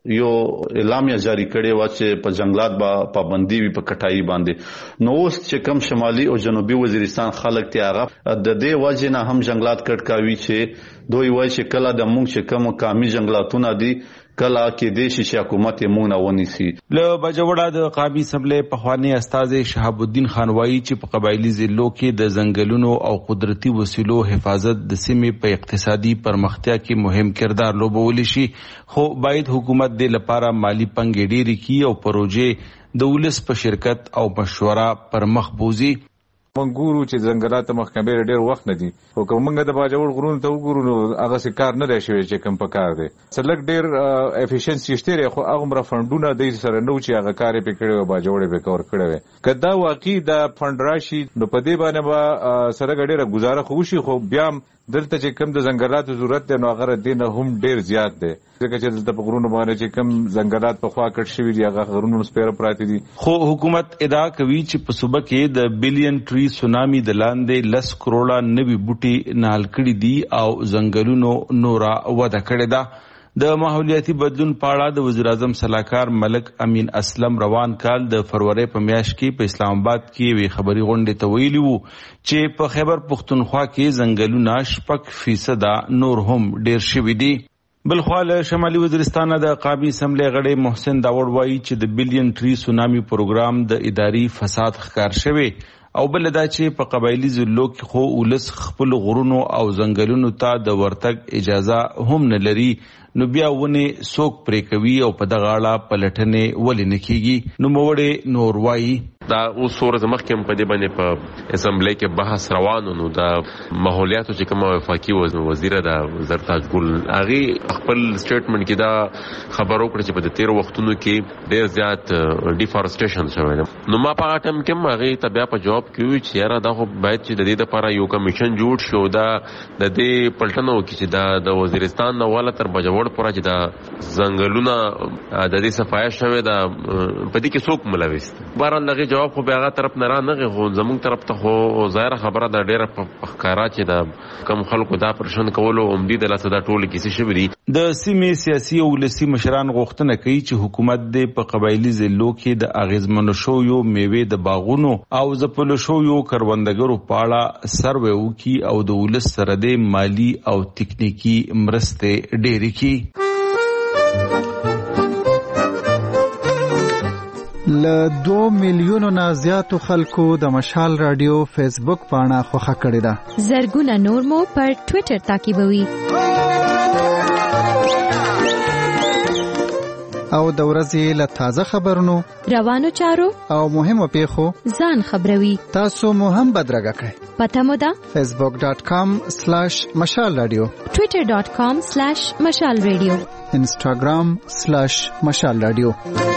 یو اعلامیه جاری کړې و چې په جنگلات با پابندي وي په کټای باندې. نو اوس چې کم شمالي او جنوبي وزیرستان خلک ته هغه د دې وجه نه هم جنگلات کټکاوي چې دوی وایي چې کله د مونږ چې کم قومي جنگلاتونه دي کله کې د شي حکومت مونږ نه ونیسي. له بجوړه د قابي سملې په خواني استاد شهاب الدین خان وایي چې په قبایلی ضلعو کې د ځنګلونو او قدرتي وسیلو حفاظت د سیمې په اقتصادي پرمختیا کې مهم کردار لوبولی شي، خو باید حکومت د لپاره مالی پنګې ډېری کړي او پروژې د ولس په شرکت او مشوره پر مخ بوزي. مونږ ګورو چې ځنګلات مخکمه ډېر وخت نه دي، خو کوم موږ د باجوړ غرونو ته وګورو نو هغه څه کار نه دی شوی چې کوم په کار دی. سلک ډېر افیشنسي شته، خو هغه مر فندونه د سره نو چې هغه کار په کړو باجوړ به کور کړو. کدا واقعي د فند راشي نو په دې باندې به سره ډېره گزاره خوشي، خو بیا دلته چې کم د ځنګلاتو ضرورت دی نو هغه دینه هم ډېر زیات دی، ځکه چې دلته په غرونو باندې چې کم ځنګلات په خوا کټ شوي دي هغه غرونو سپیره پراته دي. خو حکومت ادعا کوي چې په صوبه کې د بلین ټری سونامي د لاندې 10 کروڑه نوي بوټي نال کړي دي او ځنګلونو نورا وده کړې ده. د ماحولیاتي بدلون په اړه د وزیر اعظم صلاحکار ملک امین اسلم روان کال د فروری په میاشت کې په اسلام آباد کې وی خبري غونډه ته ویلي وو چې په خیبر پختونخوا کې ځنګلونه 6% نور هم ډیر شوي دي. بلخوا له شمالي وزیرستان د قابي سملې غړي محسن داوړ وایي چې د بلین ټری سونامي پروګرام د اداري فساد ښکار شوی او بل دا چې په قبایلی ضلعو کې خو ولس خپل غرونو او ځنګلونو ته د ورتګ اجازه هم نه لري، نو بیا ونه څوک پرې کوي او په دغه اړه پلټنې ولې نه کیږي. نو موړې نور وایي دا اوس ورځ مخکې په دې باندې په اسمبلی کې بحث روانو، نو دا ماحولیاتو چې کومه وفاقي وزیر د زرتاج ګل هغه خپل سټیټمنټ کې دا خبرو کړ چې په تیر وختونو کې ډېر زیات ډیفارسټیشن شوی دی. نو ما په اټم کې هغه ته بیا په جواب کې وی چې یاره دا خو باید چې د دې لپاره یو کمیشن جوړ شو، دا د دې پلټنو کې چې دا د وزیرستان نه والا تر بجوړ پورې چې دا ځنګلونه د دې صفایي شوی دا په دې کې څوک ملوث دي. بهرحال دغه جواب خو بیا طرف نه را نه غو زموږ طرف ته خو ظاهر خبره دا ډیره ښکارا چې دا کم خلکو دا پرشن کولو عمدي د لاسه دا ټول کیسې شوې دي. د سیمې سیاسي او ولسي مشران غوښتنه کوي چې حکومت د په قبایلی ضلعو کې د اغیزمنو شویو میوې د باغونو او ځپلو شویو کروندګرو په اړه سروې وکړي او د ولس سره د مالی او تکنیکی مرستې ډېرې کړي. له 2 میلیونو نه زیاتو خلکو د مشال رادیو فیسبوک پاڼه خوښه کړې ده. زرګونه نور مو پر ټوئیټر تعقیبوي او د ورځې له تازه خبرونو، روانو چارو او مهمو پیښو ځان خبروي. تاسو مو هم بدرګه کړئ. پته مو ده facebook.com/مشال رادیو، twitter.com/مشال رادیو، instagram/مشال رادیو.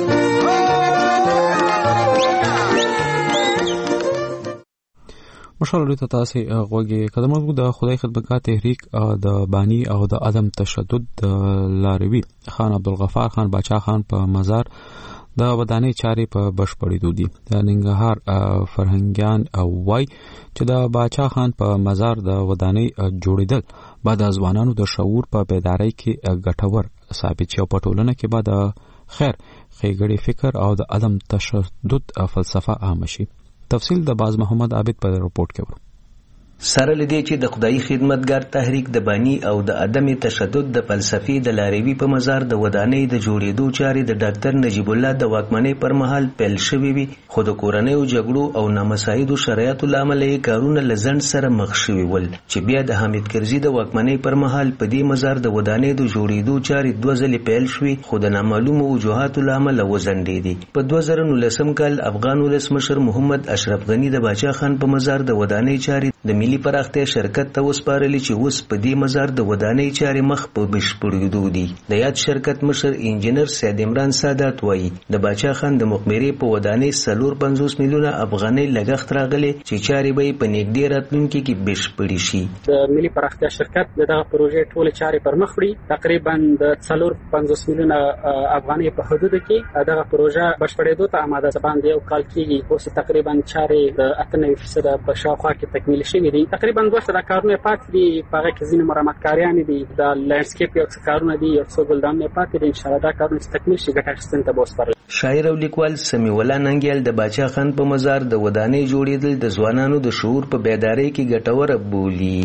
مشال ته تاسو غوږی قدمو د خدای خدمتګار تحریک د بانی او د عدم تشدد لاروی خان عبدالغفار خان باچا خان په مزار د ودانۍ چارې په بشپړېدو دي. د ننګرهار فرهنګیان وای چې د باچا خان په مزار د ودانۍ جوړېدل بعد د ځوانانو د شعور په بیدارۍ کې ګټور ثابت شو. په ټولنه کې بعد خیر ښېګړې فکر او د عدم تشدد فلسفه عام شي. تفصیل د باز محمد عابد په رپورت کې ورو. سره لدی چې د خدای خدمتګار تحریک د بانی او د عدم تشدد د فلسفي د لاروی په مزار د ودانۍ د جوړېدو چارې د ډاکټر نجیب الله د واکمنۍ پر مهال پیل شوې وي، خو د کورنۍ او جګړو او نامساعدو شرایطو له امله یې کارونه له ځنډ سره مخ شوي ول، چې بیا د حامد کرزي د واکمنۍ پر مهال په دې مزار د ودانۍ د جوړېدو چارې 2 ځلې پیل شوې، خو د نامعلومو وجوهاتو له امله وځنډېدې. په 2019 کال افغان ولسمشر محمد اشرف غنی د باچا خان په مزار د ودانۍ چارې د ملي پراختیا شرکت ته وسپارلې چې اوس په دې مزار د ودانۍ چارې مخ په بشپړېدو دي. د یاد شرکت مشر انجینر سید عمران سادات وایي د باچا خان د مقبرې په ودانۍ 450 میلیونه افغانۍ لګښت راغلی چې چارې به په نږدې راتلونکي کې بشپړې شي. د ملي پراختیا شرکت دغه پروژې ټولې چارې پر مخ وړي، تقریبا د 450 میلیونه افغانۍ په حدود کې دغه پروژه بشپړېدو ته آماده ده. باندې یو کال کېږي، اوس تقریبا چارې د 98% په شاوخوا کې تکمیل شوې دي. تقریبا 200 کارونه پاتې دي، په هغه کې ځینې مرمتکاریان دي، د لینډسکیپ یو څه کارونه دي، یو څه ګلدانونه پاتې دي. ان شاء الله دا کارونه چې تکمیل شي ګټه اخیستنې ته به وسپارل. شاعر او لیکوال سمیع الله ننګیال د باچا خان په مزار د ودانۍ جوړېدل د ځوانانو د شعور په بیدارۍ کې ګټوره بولي.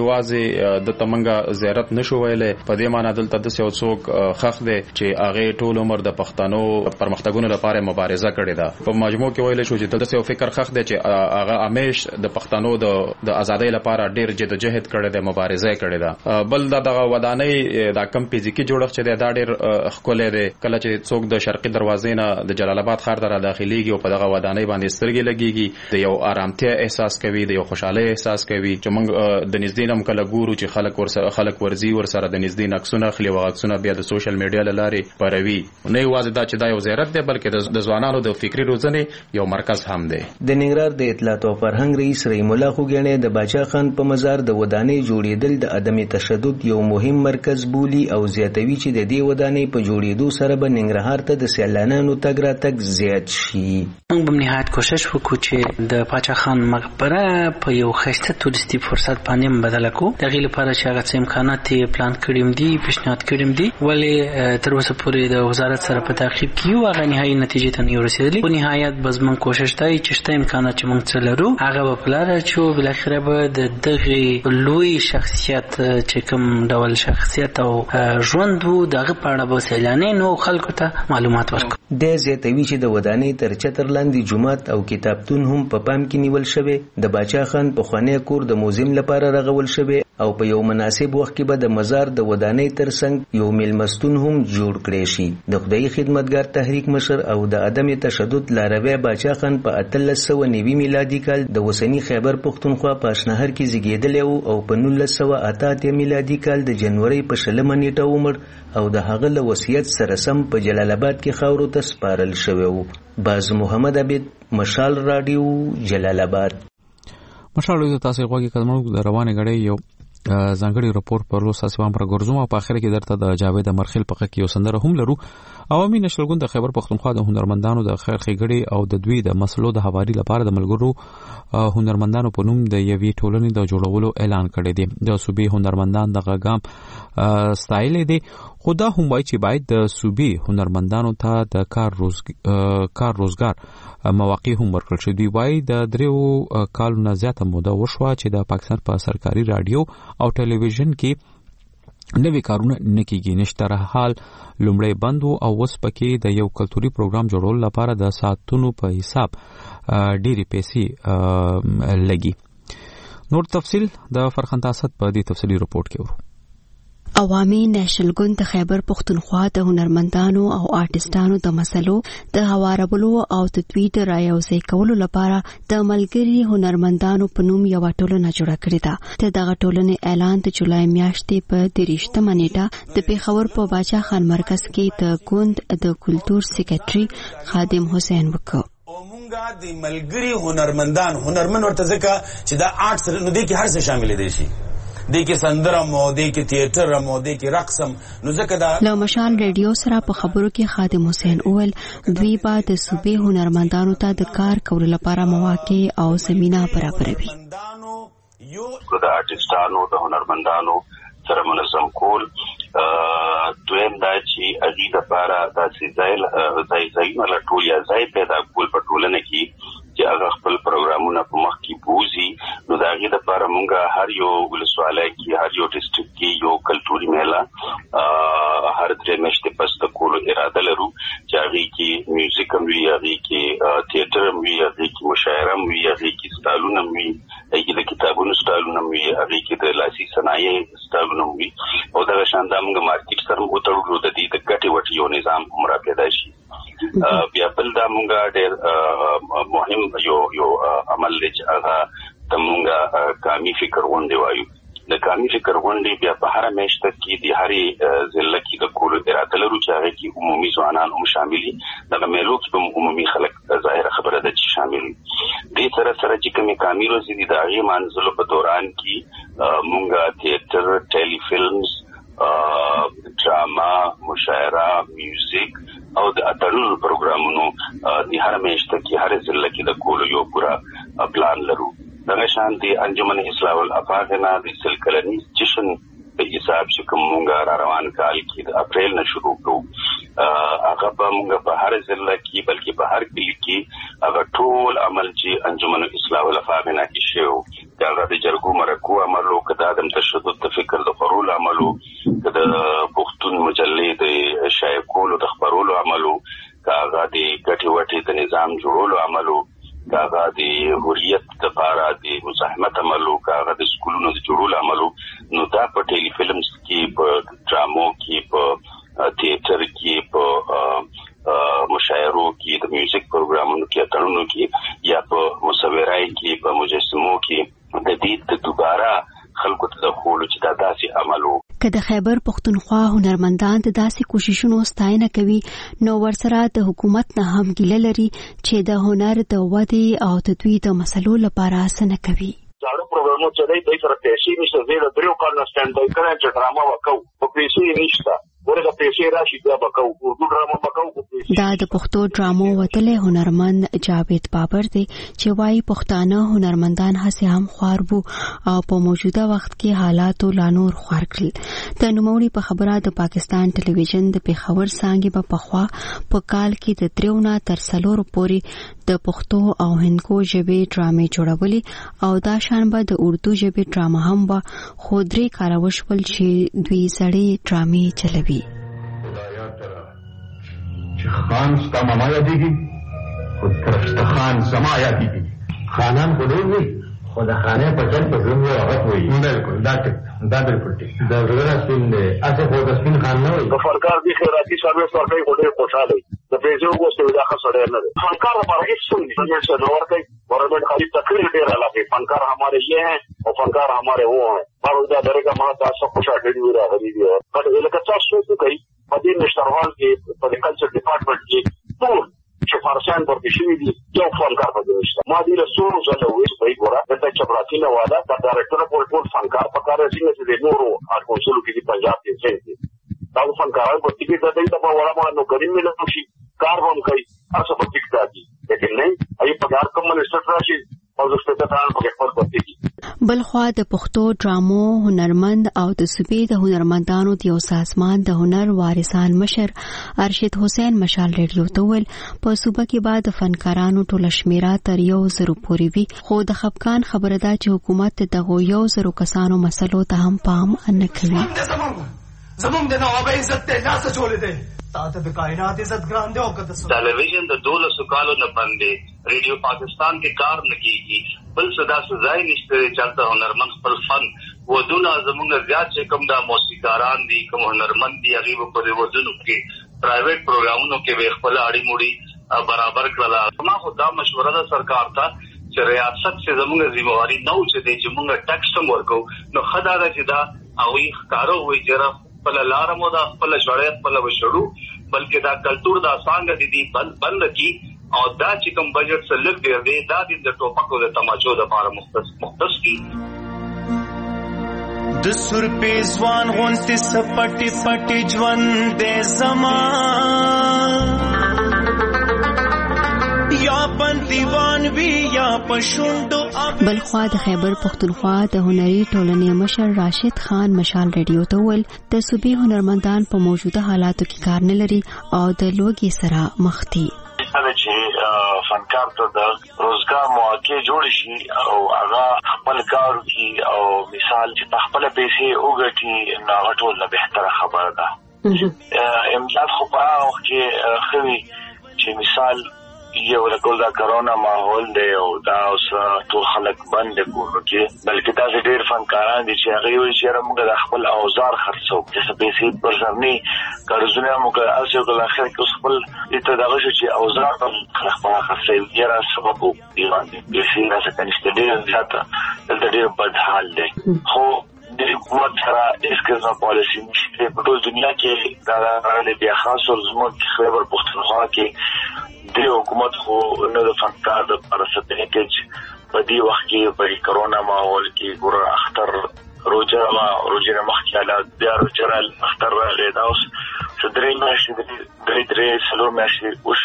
یوازې د تمنګه زیارت نشو ویلې، په دې معنی دلته د یو څوک خخ دی چې هغه ټول عمر د پښتنو پرمختګونو لپاره مبارزه کړې ده. په مجموع کې ویل شو چې دلته یو فکر خخ دی چې هغه همیش د پښتنو د ازادۍ لپاره ډېر جدوجہد کړی دی، مبارزه کړې ده. بل دغه ودانۍ د کم فزیکی جوړښت چې دا ډېر ښکلی دی. کله چې څوک د شرقي دروازې نه د جلال آباد ښار ته داخليږي او په دغه ودانۍ باندې سترګې لګيږي، د یو آرامتیا احساس کوي، د یو خوشاله احساس کوي چې موږ د نږدې نم کله ګورو چې خلک ورزي ورسره د نږدې نقصونه خلی او عکسونه بیا د سوشل میډیا لارې پروي. نه یوازې دا چې دا یو زیارت دی بلکې د ځوانانو د فکری روزنې یو مرکز هم دی. د ننګرهار د اطلاعات او فرهنګ رئیس رحیم الله خوګیڼي د باچا خان په مزار د ودانۍ جوړېدل د عدم تشدد یو مهم مرکز بولی او زیاتوي چې د دې ودانۍ په جوړېدو سره به ننګرهار ته د سیلانیانو تګ راتګ زیات شي. موږ به نهایت کوشش وکړو چې د باچا خان مقبره په یو ښایسته تورستي فرصت باندې بدله کړو. د هغې لپاره چې هغه څه امکانات یې پلان کړي دي، پیشنهاد کړي دي، ولې تر اوسه پورې د وزارت سره په تعقیب کې یو هغه نهایي نتیجې ته نه رسېدلي. په نهایت به زموږ کوشش دی چې شته امکانات چې موږ څه لرو هغه به په لاره اچو. بالاخره به د دغې لوی شخصیت چې کوم ډول شخصیت او ژوند و د هغه په اړه به سیلانیانو خلکو ته معلومات ورکړو. د زیاتوي چې د ودانۍ تر چتر لاندې جومات او کتابتون هم په پام کې نیول شوی. د باچا خان پخوانی کور د موزیم لپاره رغول شوی او په یو مناسب وخت کې به د مزار د ودانۍ ترڅنګ یو میلمستون هم جوړ کړی شي. د خدای خدمتګار تحریک مشر او د عدم تشدد لاروی باچا خان په 1390 میلادي کال د وسنی خیبر پښتونخوا په اشنهر کې زیږیدلی او په 1988 میلادي کال د جنوري په 20 نیټه عمر او د هغه له وصیت سره سم په جلال آباد کې خاورو ته سپارل شوی و. باز محمد عبید، مشال رادیو، جلال آباد. مشال رادیو تاسو غواړئ کله د روانه غړې یو ځانګړي راپور پر لوس اسوام پر ګرځوم او په اخر کې درته د جاوید مرخیل په کې یو سندره هم لرو. عوامي نشل ګوند د خیبر پښتونخوا د هنرمندانو د خیر ښېګړې او د دوی د مسلو د حوالې لپاره د ملګرو هنرمندانو په نوم د یوې ټولنې د جوړولو اعلان کړی دی. د صوبې هنرمندان د غاګام ستایل دي، خو دا هم وایي چې باید د صوبې هنرمندانو ته د کار روزګار مواقع هم ورکړل شي. دوی وایي د 3 کالو نه زیاته موده وشوه چې د پاکستان په سرکاري رادیو او ټلویزیون کې نوې کارونه نکېږي. نشته حال لومړی بند او اوس پکې د یو کلتوري پروګرام جوړولو لپاره د ساعتونو په حساب ډېرې پیسې لګي. نور تفصیل د فرخنده اسد په دې تفصیلي رپورت کې ورو. عوامي نېشنل ګوند د خیبر پښتونخوا د هنرمندانو او آرټسټانو د مسلو د هوارولو او د دوی د رايوځای کولو لپاره د ملګري هنرمندانو په نوم یو ټولنه جوړه کړې ده. د دغه ټولنې اعلان د جولای میاشتې په 30 نیټه د پیښور په باچا خان مرکز کې د ګوند د کلتور سیکریټري خادم حسین وکړ. مونږه د ملګري هنرمند ورته ځکه چې دا آرټ سره نو دې کې هر څه شامل دي شي، دې کې سندرم او دې کې تیاتر او دې کې رقصم. نو ځکه دا له مشال ریډیو سره په خبرو کې خادم حسین اول دوی به د صوبې هنرمندانو ته د کار کولو لپاره مواقع او زمينه برابروي. د آرټسټانو د هنرمندانو سره منظم کول، دویم دا چې اغي د لپاره د ځایونه لټول یا ځای پیدا کول په ټولنه کې چې هغه خپل پروګرامونه په مخ کې بوزي. نو دا غي د لپاره مونږه هر یو ولسوالۍ کې هر یو ډیسټریکټ کې یو کلتوري میله هر درې میاشتې پس د کولو اراده لرو چې هغه کې میوزیک هم وي، هغه کې تیاتر هم وي، هغه کې مشاعره هم وي، هغه کې سټایلونه هم وي، هغه کې د کتابونو سټایلونه هم وي، هغه کې د لاسي صنایع سټایلونه هم وي او دا شاندا موږ مارکیټ سره وتړو د دې د ګټې وټ یو نظام عمره پیدا شي. بیا بل دا مونږه ډېر مهم یو عمل دی چې هغه د مونږه کامي فکر غونډې وایو. د کامي فکر غونډې بیا په هر میاشت کې د هرې ضلع کې د کولو اراده لرو چې هغه کې عمومي ځوانان هم شامل دي. دغه میلو کې به عمومي خلک ظاهره خبره ده چې شامل دي. دې سره سره چې کومې کامي ورځې دي د هغې منځلو په دوران کې مونږه تیاتر، ټیلی فلمز، ډراما، مشاعره، میوزیک او د اتړونو پروګرامونو د هر میاشت کې هر ضلع کې د کولو یو پورا پلان لرو. دغه شان دي انجمن اصلاح الافاقنا د سلکلنی جشن په حساب چې کومه را روان کال کې د اپریل نه شروع کړو هغه به موږ په هر ضلع کې بلکې په هر کلی کې هغه ټول عمل چې انجمن اصلاح الافاقنا کې شو دا د جرګو مرکو عملو کدا د تشدد د فکر د خپرولو عملو کدا پښتون مجلې د شایع کولو د خپرولو عملو کاغه د ګټي وټي د نظام جوړولو عملو کاغه د حریت لپاره د مزاحمت عملو کاغه د سکولونو د جوړولو عملو نو دا په ټيلي فلمز کې په ډرامو کې په تیاتر کې په مشاعرو کې د میوزیک پروګرامونو کې اتړونو کې یا په مصورای کې په مجسمو کې د دې د دوباره خلکو ته د خولو چې دا داسې عملو که د خیبر پختونخوا هنرمندان د داسې کوششونو ستاینه کوي نو ورسره د حکومت نه هم ګیله لري چې د هنر د ودې او تدوین د مسلو لپاره څه کوي. ځاړو پروګرامونه چې دوی سره پیسې نشته زه د دریو کال نه سټاند بای کړم چې ډراما وکاو په پیسې نشته ورته پیسې راشي بیا وکاو اردو ډراما وکاو. دا د پښتو ډرامو وتلې هنرمند جاوید بابر دی چې وايي پښتانه هنرمندان هڅه هم خوار وو او په موجوده وخت کې حالات لا نور خوار کړل. د نوموړي په خبره د پاکستان ټلویزیون د پیښور څانګې په خوا په کال کې د 3 نه تر 4 پورې د پښتو او هندکو ژبې ډرامې جوړولې او دا شان به د اردو ژبې ډراما هم به خو 3 کال وشول چې دوی سړې ډرامې چلوي. خان ستا ماما یادیږي خود پرسته خان زما یادیږي خانان خودور وي خو د خانه په چل په ژوند هغه وي. بالکل دا بالکل ټیک دا ورته سپین دی اسه خو د سپین خان نه وي. د فنکار دی خیراتي سرویس ورکوي خو ډېر خوشاله د پیسو غوښتل دا خسرې نه ده. فنکار لپاره هیڅ څه نه څه نور کوي ورته خالي تقریر ډېر علاقه فنکار ہمارے یہ ہیں اور فنکار ہمارے وہ ہیں اور دا درګه ما تاسو خوشاله دي راغلي دي په لکه تاسو څه کوي په دې نشتروال کې په کلچر ډپارټمنټ کې ټول چې فارسیان ورته شوي دي یو فنکار پکې نشته. ما دې له څو ځله وایي په ګوره د چپراتی نه واده د ډایرکټر ټول فنکار پکاره چې د نورو اړخونو کې پنجاب کې څنګه دا فنکاران په دې کې د دې په وړه ما نو کریم ملي شي کار هم کوي تاسو په دې کې دي لیکن نه ای په کار کوم منسټر راشي او د ستاسو په خپل کوي. بلخوا د پښتو ډرامو هنرمند او د صوبې د هنرمندانو د یو سازمان د هنر وارثان مشر ارشد حسین مشال ریډیو ته ویل په صوبه کې بعد فنکارانو ټول شمیره تر 1,000 پورې وي خو د خپکان خبره ده چې حکومت دغه 1,000 کسانو مسلو ته هم پام نه کوي. زمونږ د نوابه عزت ته لاس چولې ده تاسو د کائنات عزت ګران دی او کده ټلویزیون د 12 کالو نه باندې ریډیو پاکستان کې کار نه کیږي بل صدا سزای نشته چلته هنرمند خپل فن ودونه زمونږ زیات چې کوم د موسیقاران دي کوم هنرمند دي هغه په دې ودونو کې پرایویټ پروګرامونو کې به خپل اړي موړي برابر کړل. ما خو دا مشوره ده سرکار ته چې ریاست چې زمونږ ذمہواری نه و چې د زمونږ ټیکس هم ورکو نو خدای چې دا او یې ښکارو وي چې خپل لارمو دا خپل شړې خپل وشړو بلکې دا کلچر دا څنګه دي بند کی او دا چې کوم بجټ څخه لږ دی دا د ټوپکو د تماچو د لپاره مختص کی د سر په ځوان غونډې سپټي پټي ژوند د زمان یا بندیوان وی یا پښوندو. بلخوا د خیبر پختونخوا د هنري ټولنې مشر راشد خان مشال ریډیو ته ویل د صوبې هنرمندان په موجوده حالاتو کې کار نه لري او د لوګي سره مخ دي. چې فنکار ته د روزګار مواقع جوړ شي او هغه خپل کار کوي او مثال چې خپل پیسې وګټي نو ټول له بهتره خبره ده. امداد خو په هغه وخت کې خوي چې مثال یو لکه دا کرونا ماحول دی او دا اوس ټول خلک بند دي کورو کې بلکې دا ډېر فنکاران دي چې هغه وایي چې موږ د خپل اوزار خرڅو چې پیسې پرځنی قرضونه موږ اسو کله اخر کې خپل دې دغه چې اوزار په خپل خرڅي یاره سبب دی باندې پیسې راځي کنيشته ډېر زیاته ډېر بد حال دی. خو د حکومت سره اسکرزه پالیسی نشته په ټول دنیا کې دا غواړي بیا خاص او زموږ خیبر پختونخوا کې د حکومت خو نو د فنکار د پرسته پیکج په دې وخت کې په کرونا ماحول کې ګور اختر روزه مخکې حالات بیا روزه اختر راغی دا اوس صدرې ماشي د درې سلو ماشي وشوي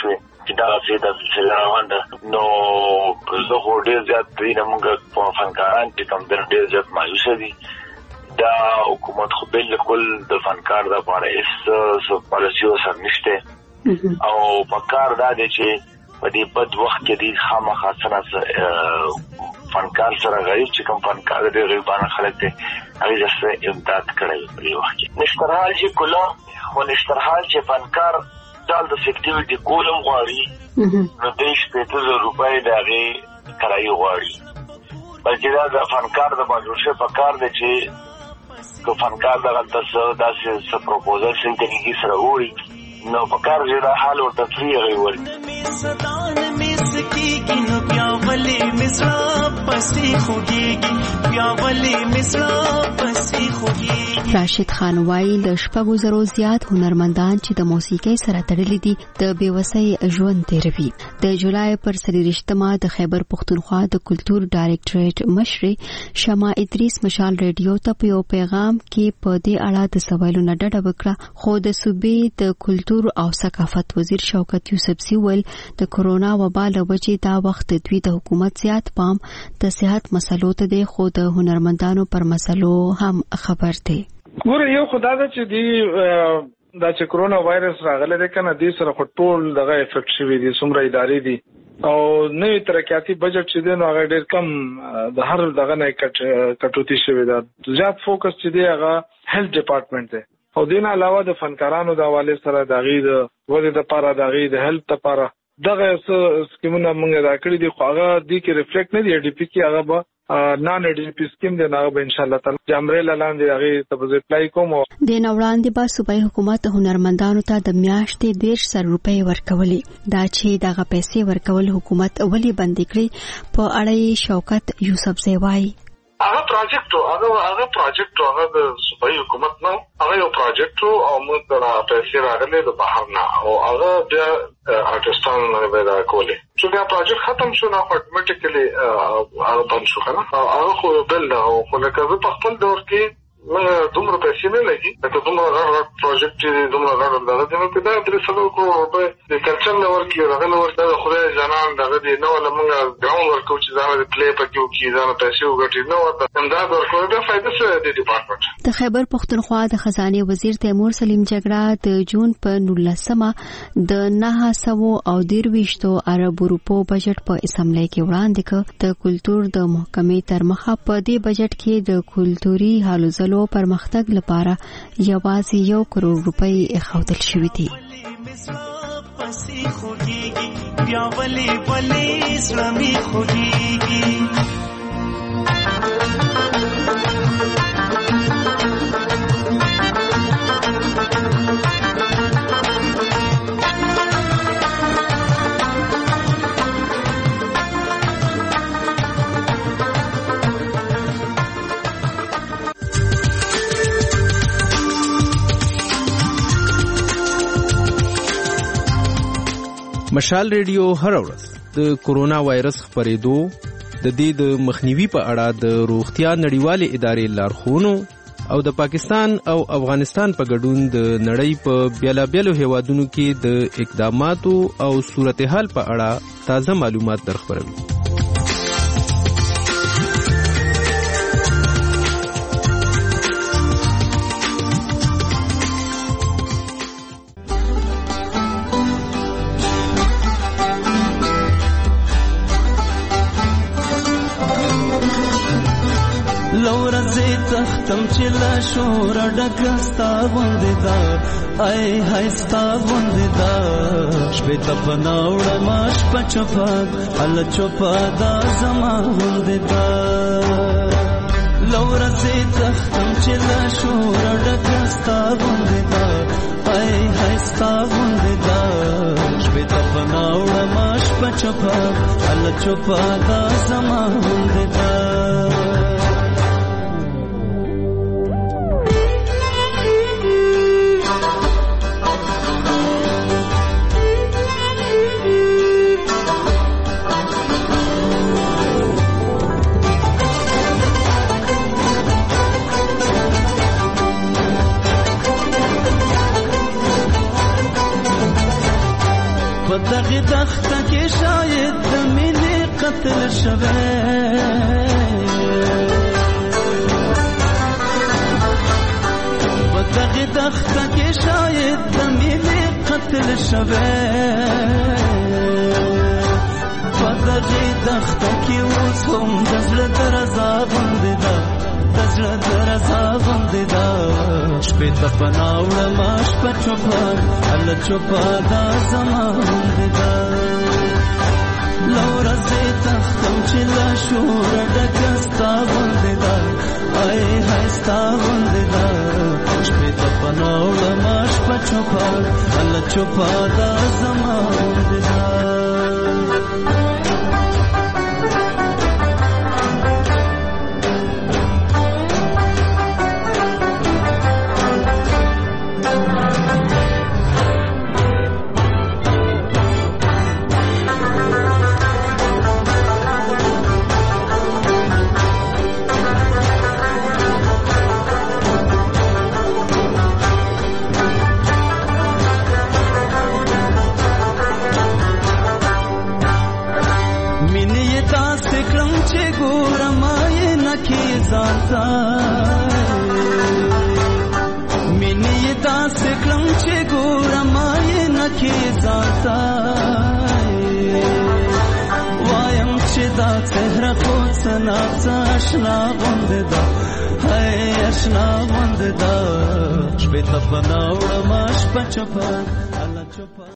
کې دا څه د سلسله روانه نو زه خو ډېر زیات دې موږ په فنکاران چې کوم ډېر زیات مایوس دي دا حکومت خو بالکل د فنکار د لپاره هیڅ پالیسیو سره نشته او فنکار دا دی چې په دې بد وخت کې دې خامخا سره فنکار سره غریب چې کوم فنکار دې غریبانه خلک دي هغه ځکه امداد کړی په دې وخت کې نشترحال چې کله خو نشترحال چې فنکار دال د سکټیویټي کولم غواړي نو دې شپږ روپۍ دغه کرایي غواړي بلکې دا د فنکار د باندې په کار دی چې کو فنکار دغه داسې پروپوزل سنتیږي سره وړي نو په کار دی دا حال ورته فری غوړي راشد خان وایي د شپږو زرو زیات هنرمندان چې د موسیقۍ سره تړلي دي د بېوسۍ ژوند تیروي. د جولای پر 23مه د خیبر پښتونخوا د کلتور ډایریکټریټ مشري شمع ادریس مشال ریډیو ته په یو پیغام کې په دې اړه د سوالونو ډډه وکړه خو د صوبې د کلتور او ثقافت وزیر شوکت یوسفزي ویل د کورونا وبا له وجې دا وخت دوی د حکومت زیات پام د صحت مسلو ته دی خو د هنرمندانو پر مسلو هم خبر دی. ګوره یو خدای دا چې دی دا چې کورونا وایرس راغلی دی کنه دې سره ټول دغه افیکټ شوی دي څومره ادارې دي او نوې ترقیاتي بجټ چې دی نو هغه ډېر کم د هر دغه نه کټوتی شوی دی. زیات فوکس چې دی هغه هیلث ډپارټمنټ دی او دین علاوه د فنکارانو د حواله سره د غي د ودې لپاره د غي د هیلث لپاره دغه سکیمونه موږ دا کړی دي خو هغه دې کې ریفلیکټ نه دی ډي پی کې هغه به نان ډي پی سکیم دی هغه به ان شاء الله تعالی جامرې لاندې هغه ته اپلای کوم. د نوړاندې با صوبایي حکومت هنرمندانو ته د میاشتې 1.5 روپۍ ورکولې دا چې دغه پیسې ورکول حکومت اولی بند کړی په اړه شوکت یوسفزي وایي هغه پروجیکټ هغه د صوبایي حکومت نو هغه یو پروجیکټ او موږ د پیسې راغلي د بهر نه او هغه د آرټستانو نه پیدا کولې چې دا پروجیکټ ختم شو نو اتوماتیکلی هغه بند شو کنه هغه خو بل نه خو لکه په خپل دور کې دومره پیسې نه لګي دا دومره غړ پروجیکټ چې دومره غړ دغه د نو په دا 300 کروڑ روپے د کلچر نور کې راغله ورته د خدای جانان دغه دی نو لمغه ګراوند ورکو چې دا د پلی پکې کې دا پیسې وګټي نو ورته همدا ورکو دا فائدہ سره د ډپارټمنټ. د خیبر پښتونخوا د خزانه وزیر تیمور سلیم جګړه د جون په 19مه د 923 ارب روپو بجټ په اسمبلی کې وړاندې کړ. د کلتور د محکمې تر مخه په دې بجټ کې د کلتوري حالو لو پرمختګ لپاره یوازې 1 کروڑ روپۍ اخودل شوې دي. مشال ریډیو هر ورځ د کورونا وایرس خپرېدو د دې د مخنیوي په اړه د روغتیا نړیوالې ادارې لارښوونو او د پاکستان او افغانستان په ګډون د نړۍ په بیلابیلو هیوادونو کې د اقداماتو او صورتحال په اړه تازه معلومات درخبروي. تم چلا شور ډکستا غوندې دا آی هايستا غوندې دا شپه تپناوړ ماش پچپا ال چوپا دا زما غوندې دا لورځه تم چلا شور ډکستا غوندې دا آی هايستا غوندې دا شپه تپناوړ ماش پچپا ال چوپا دا زما غوندې دا په دغه دښته کې شاید د مینې قتل شوی په دغه دښته کې شاید د مینې قتل شوی په دغه دښته کې اوس هم د زړه درزا غوندې ده د زړه درزا غوندې ده شپې ته پناه وړمه شپه چوپه هله چوپه دا زما غوندې ده له ورځې تښتم چې له شوره ډکه ستا غوندې ده ای های ستا غوندې ده شپې ته پناه وړمه شپه چوپه هله چوپه دا زما غوندې ده مینې داسې کړم چې ګورم یې نکې ځانته وایم چې دا څهره خو څه ناڅه اشنا غوندې ده هی اشنا غوندې ده شپې ته پناه وړمه شپه چوپه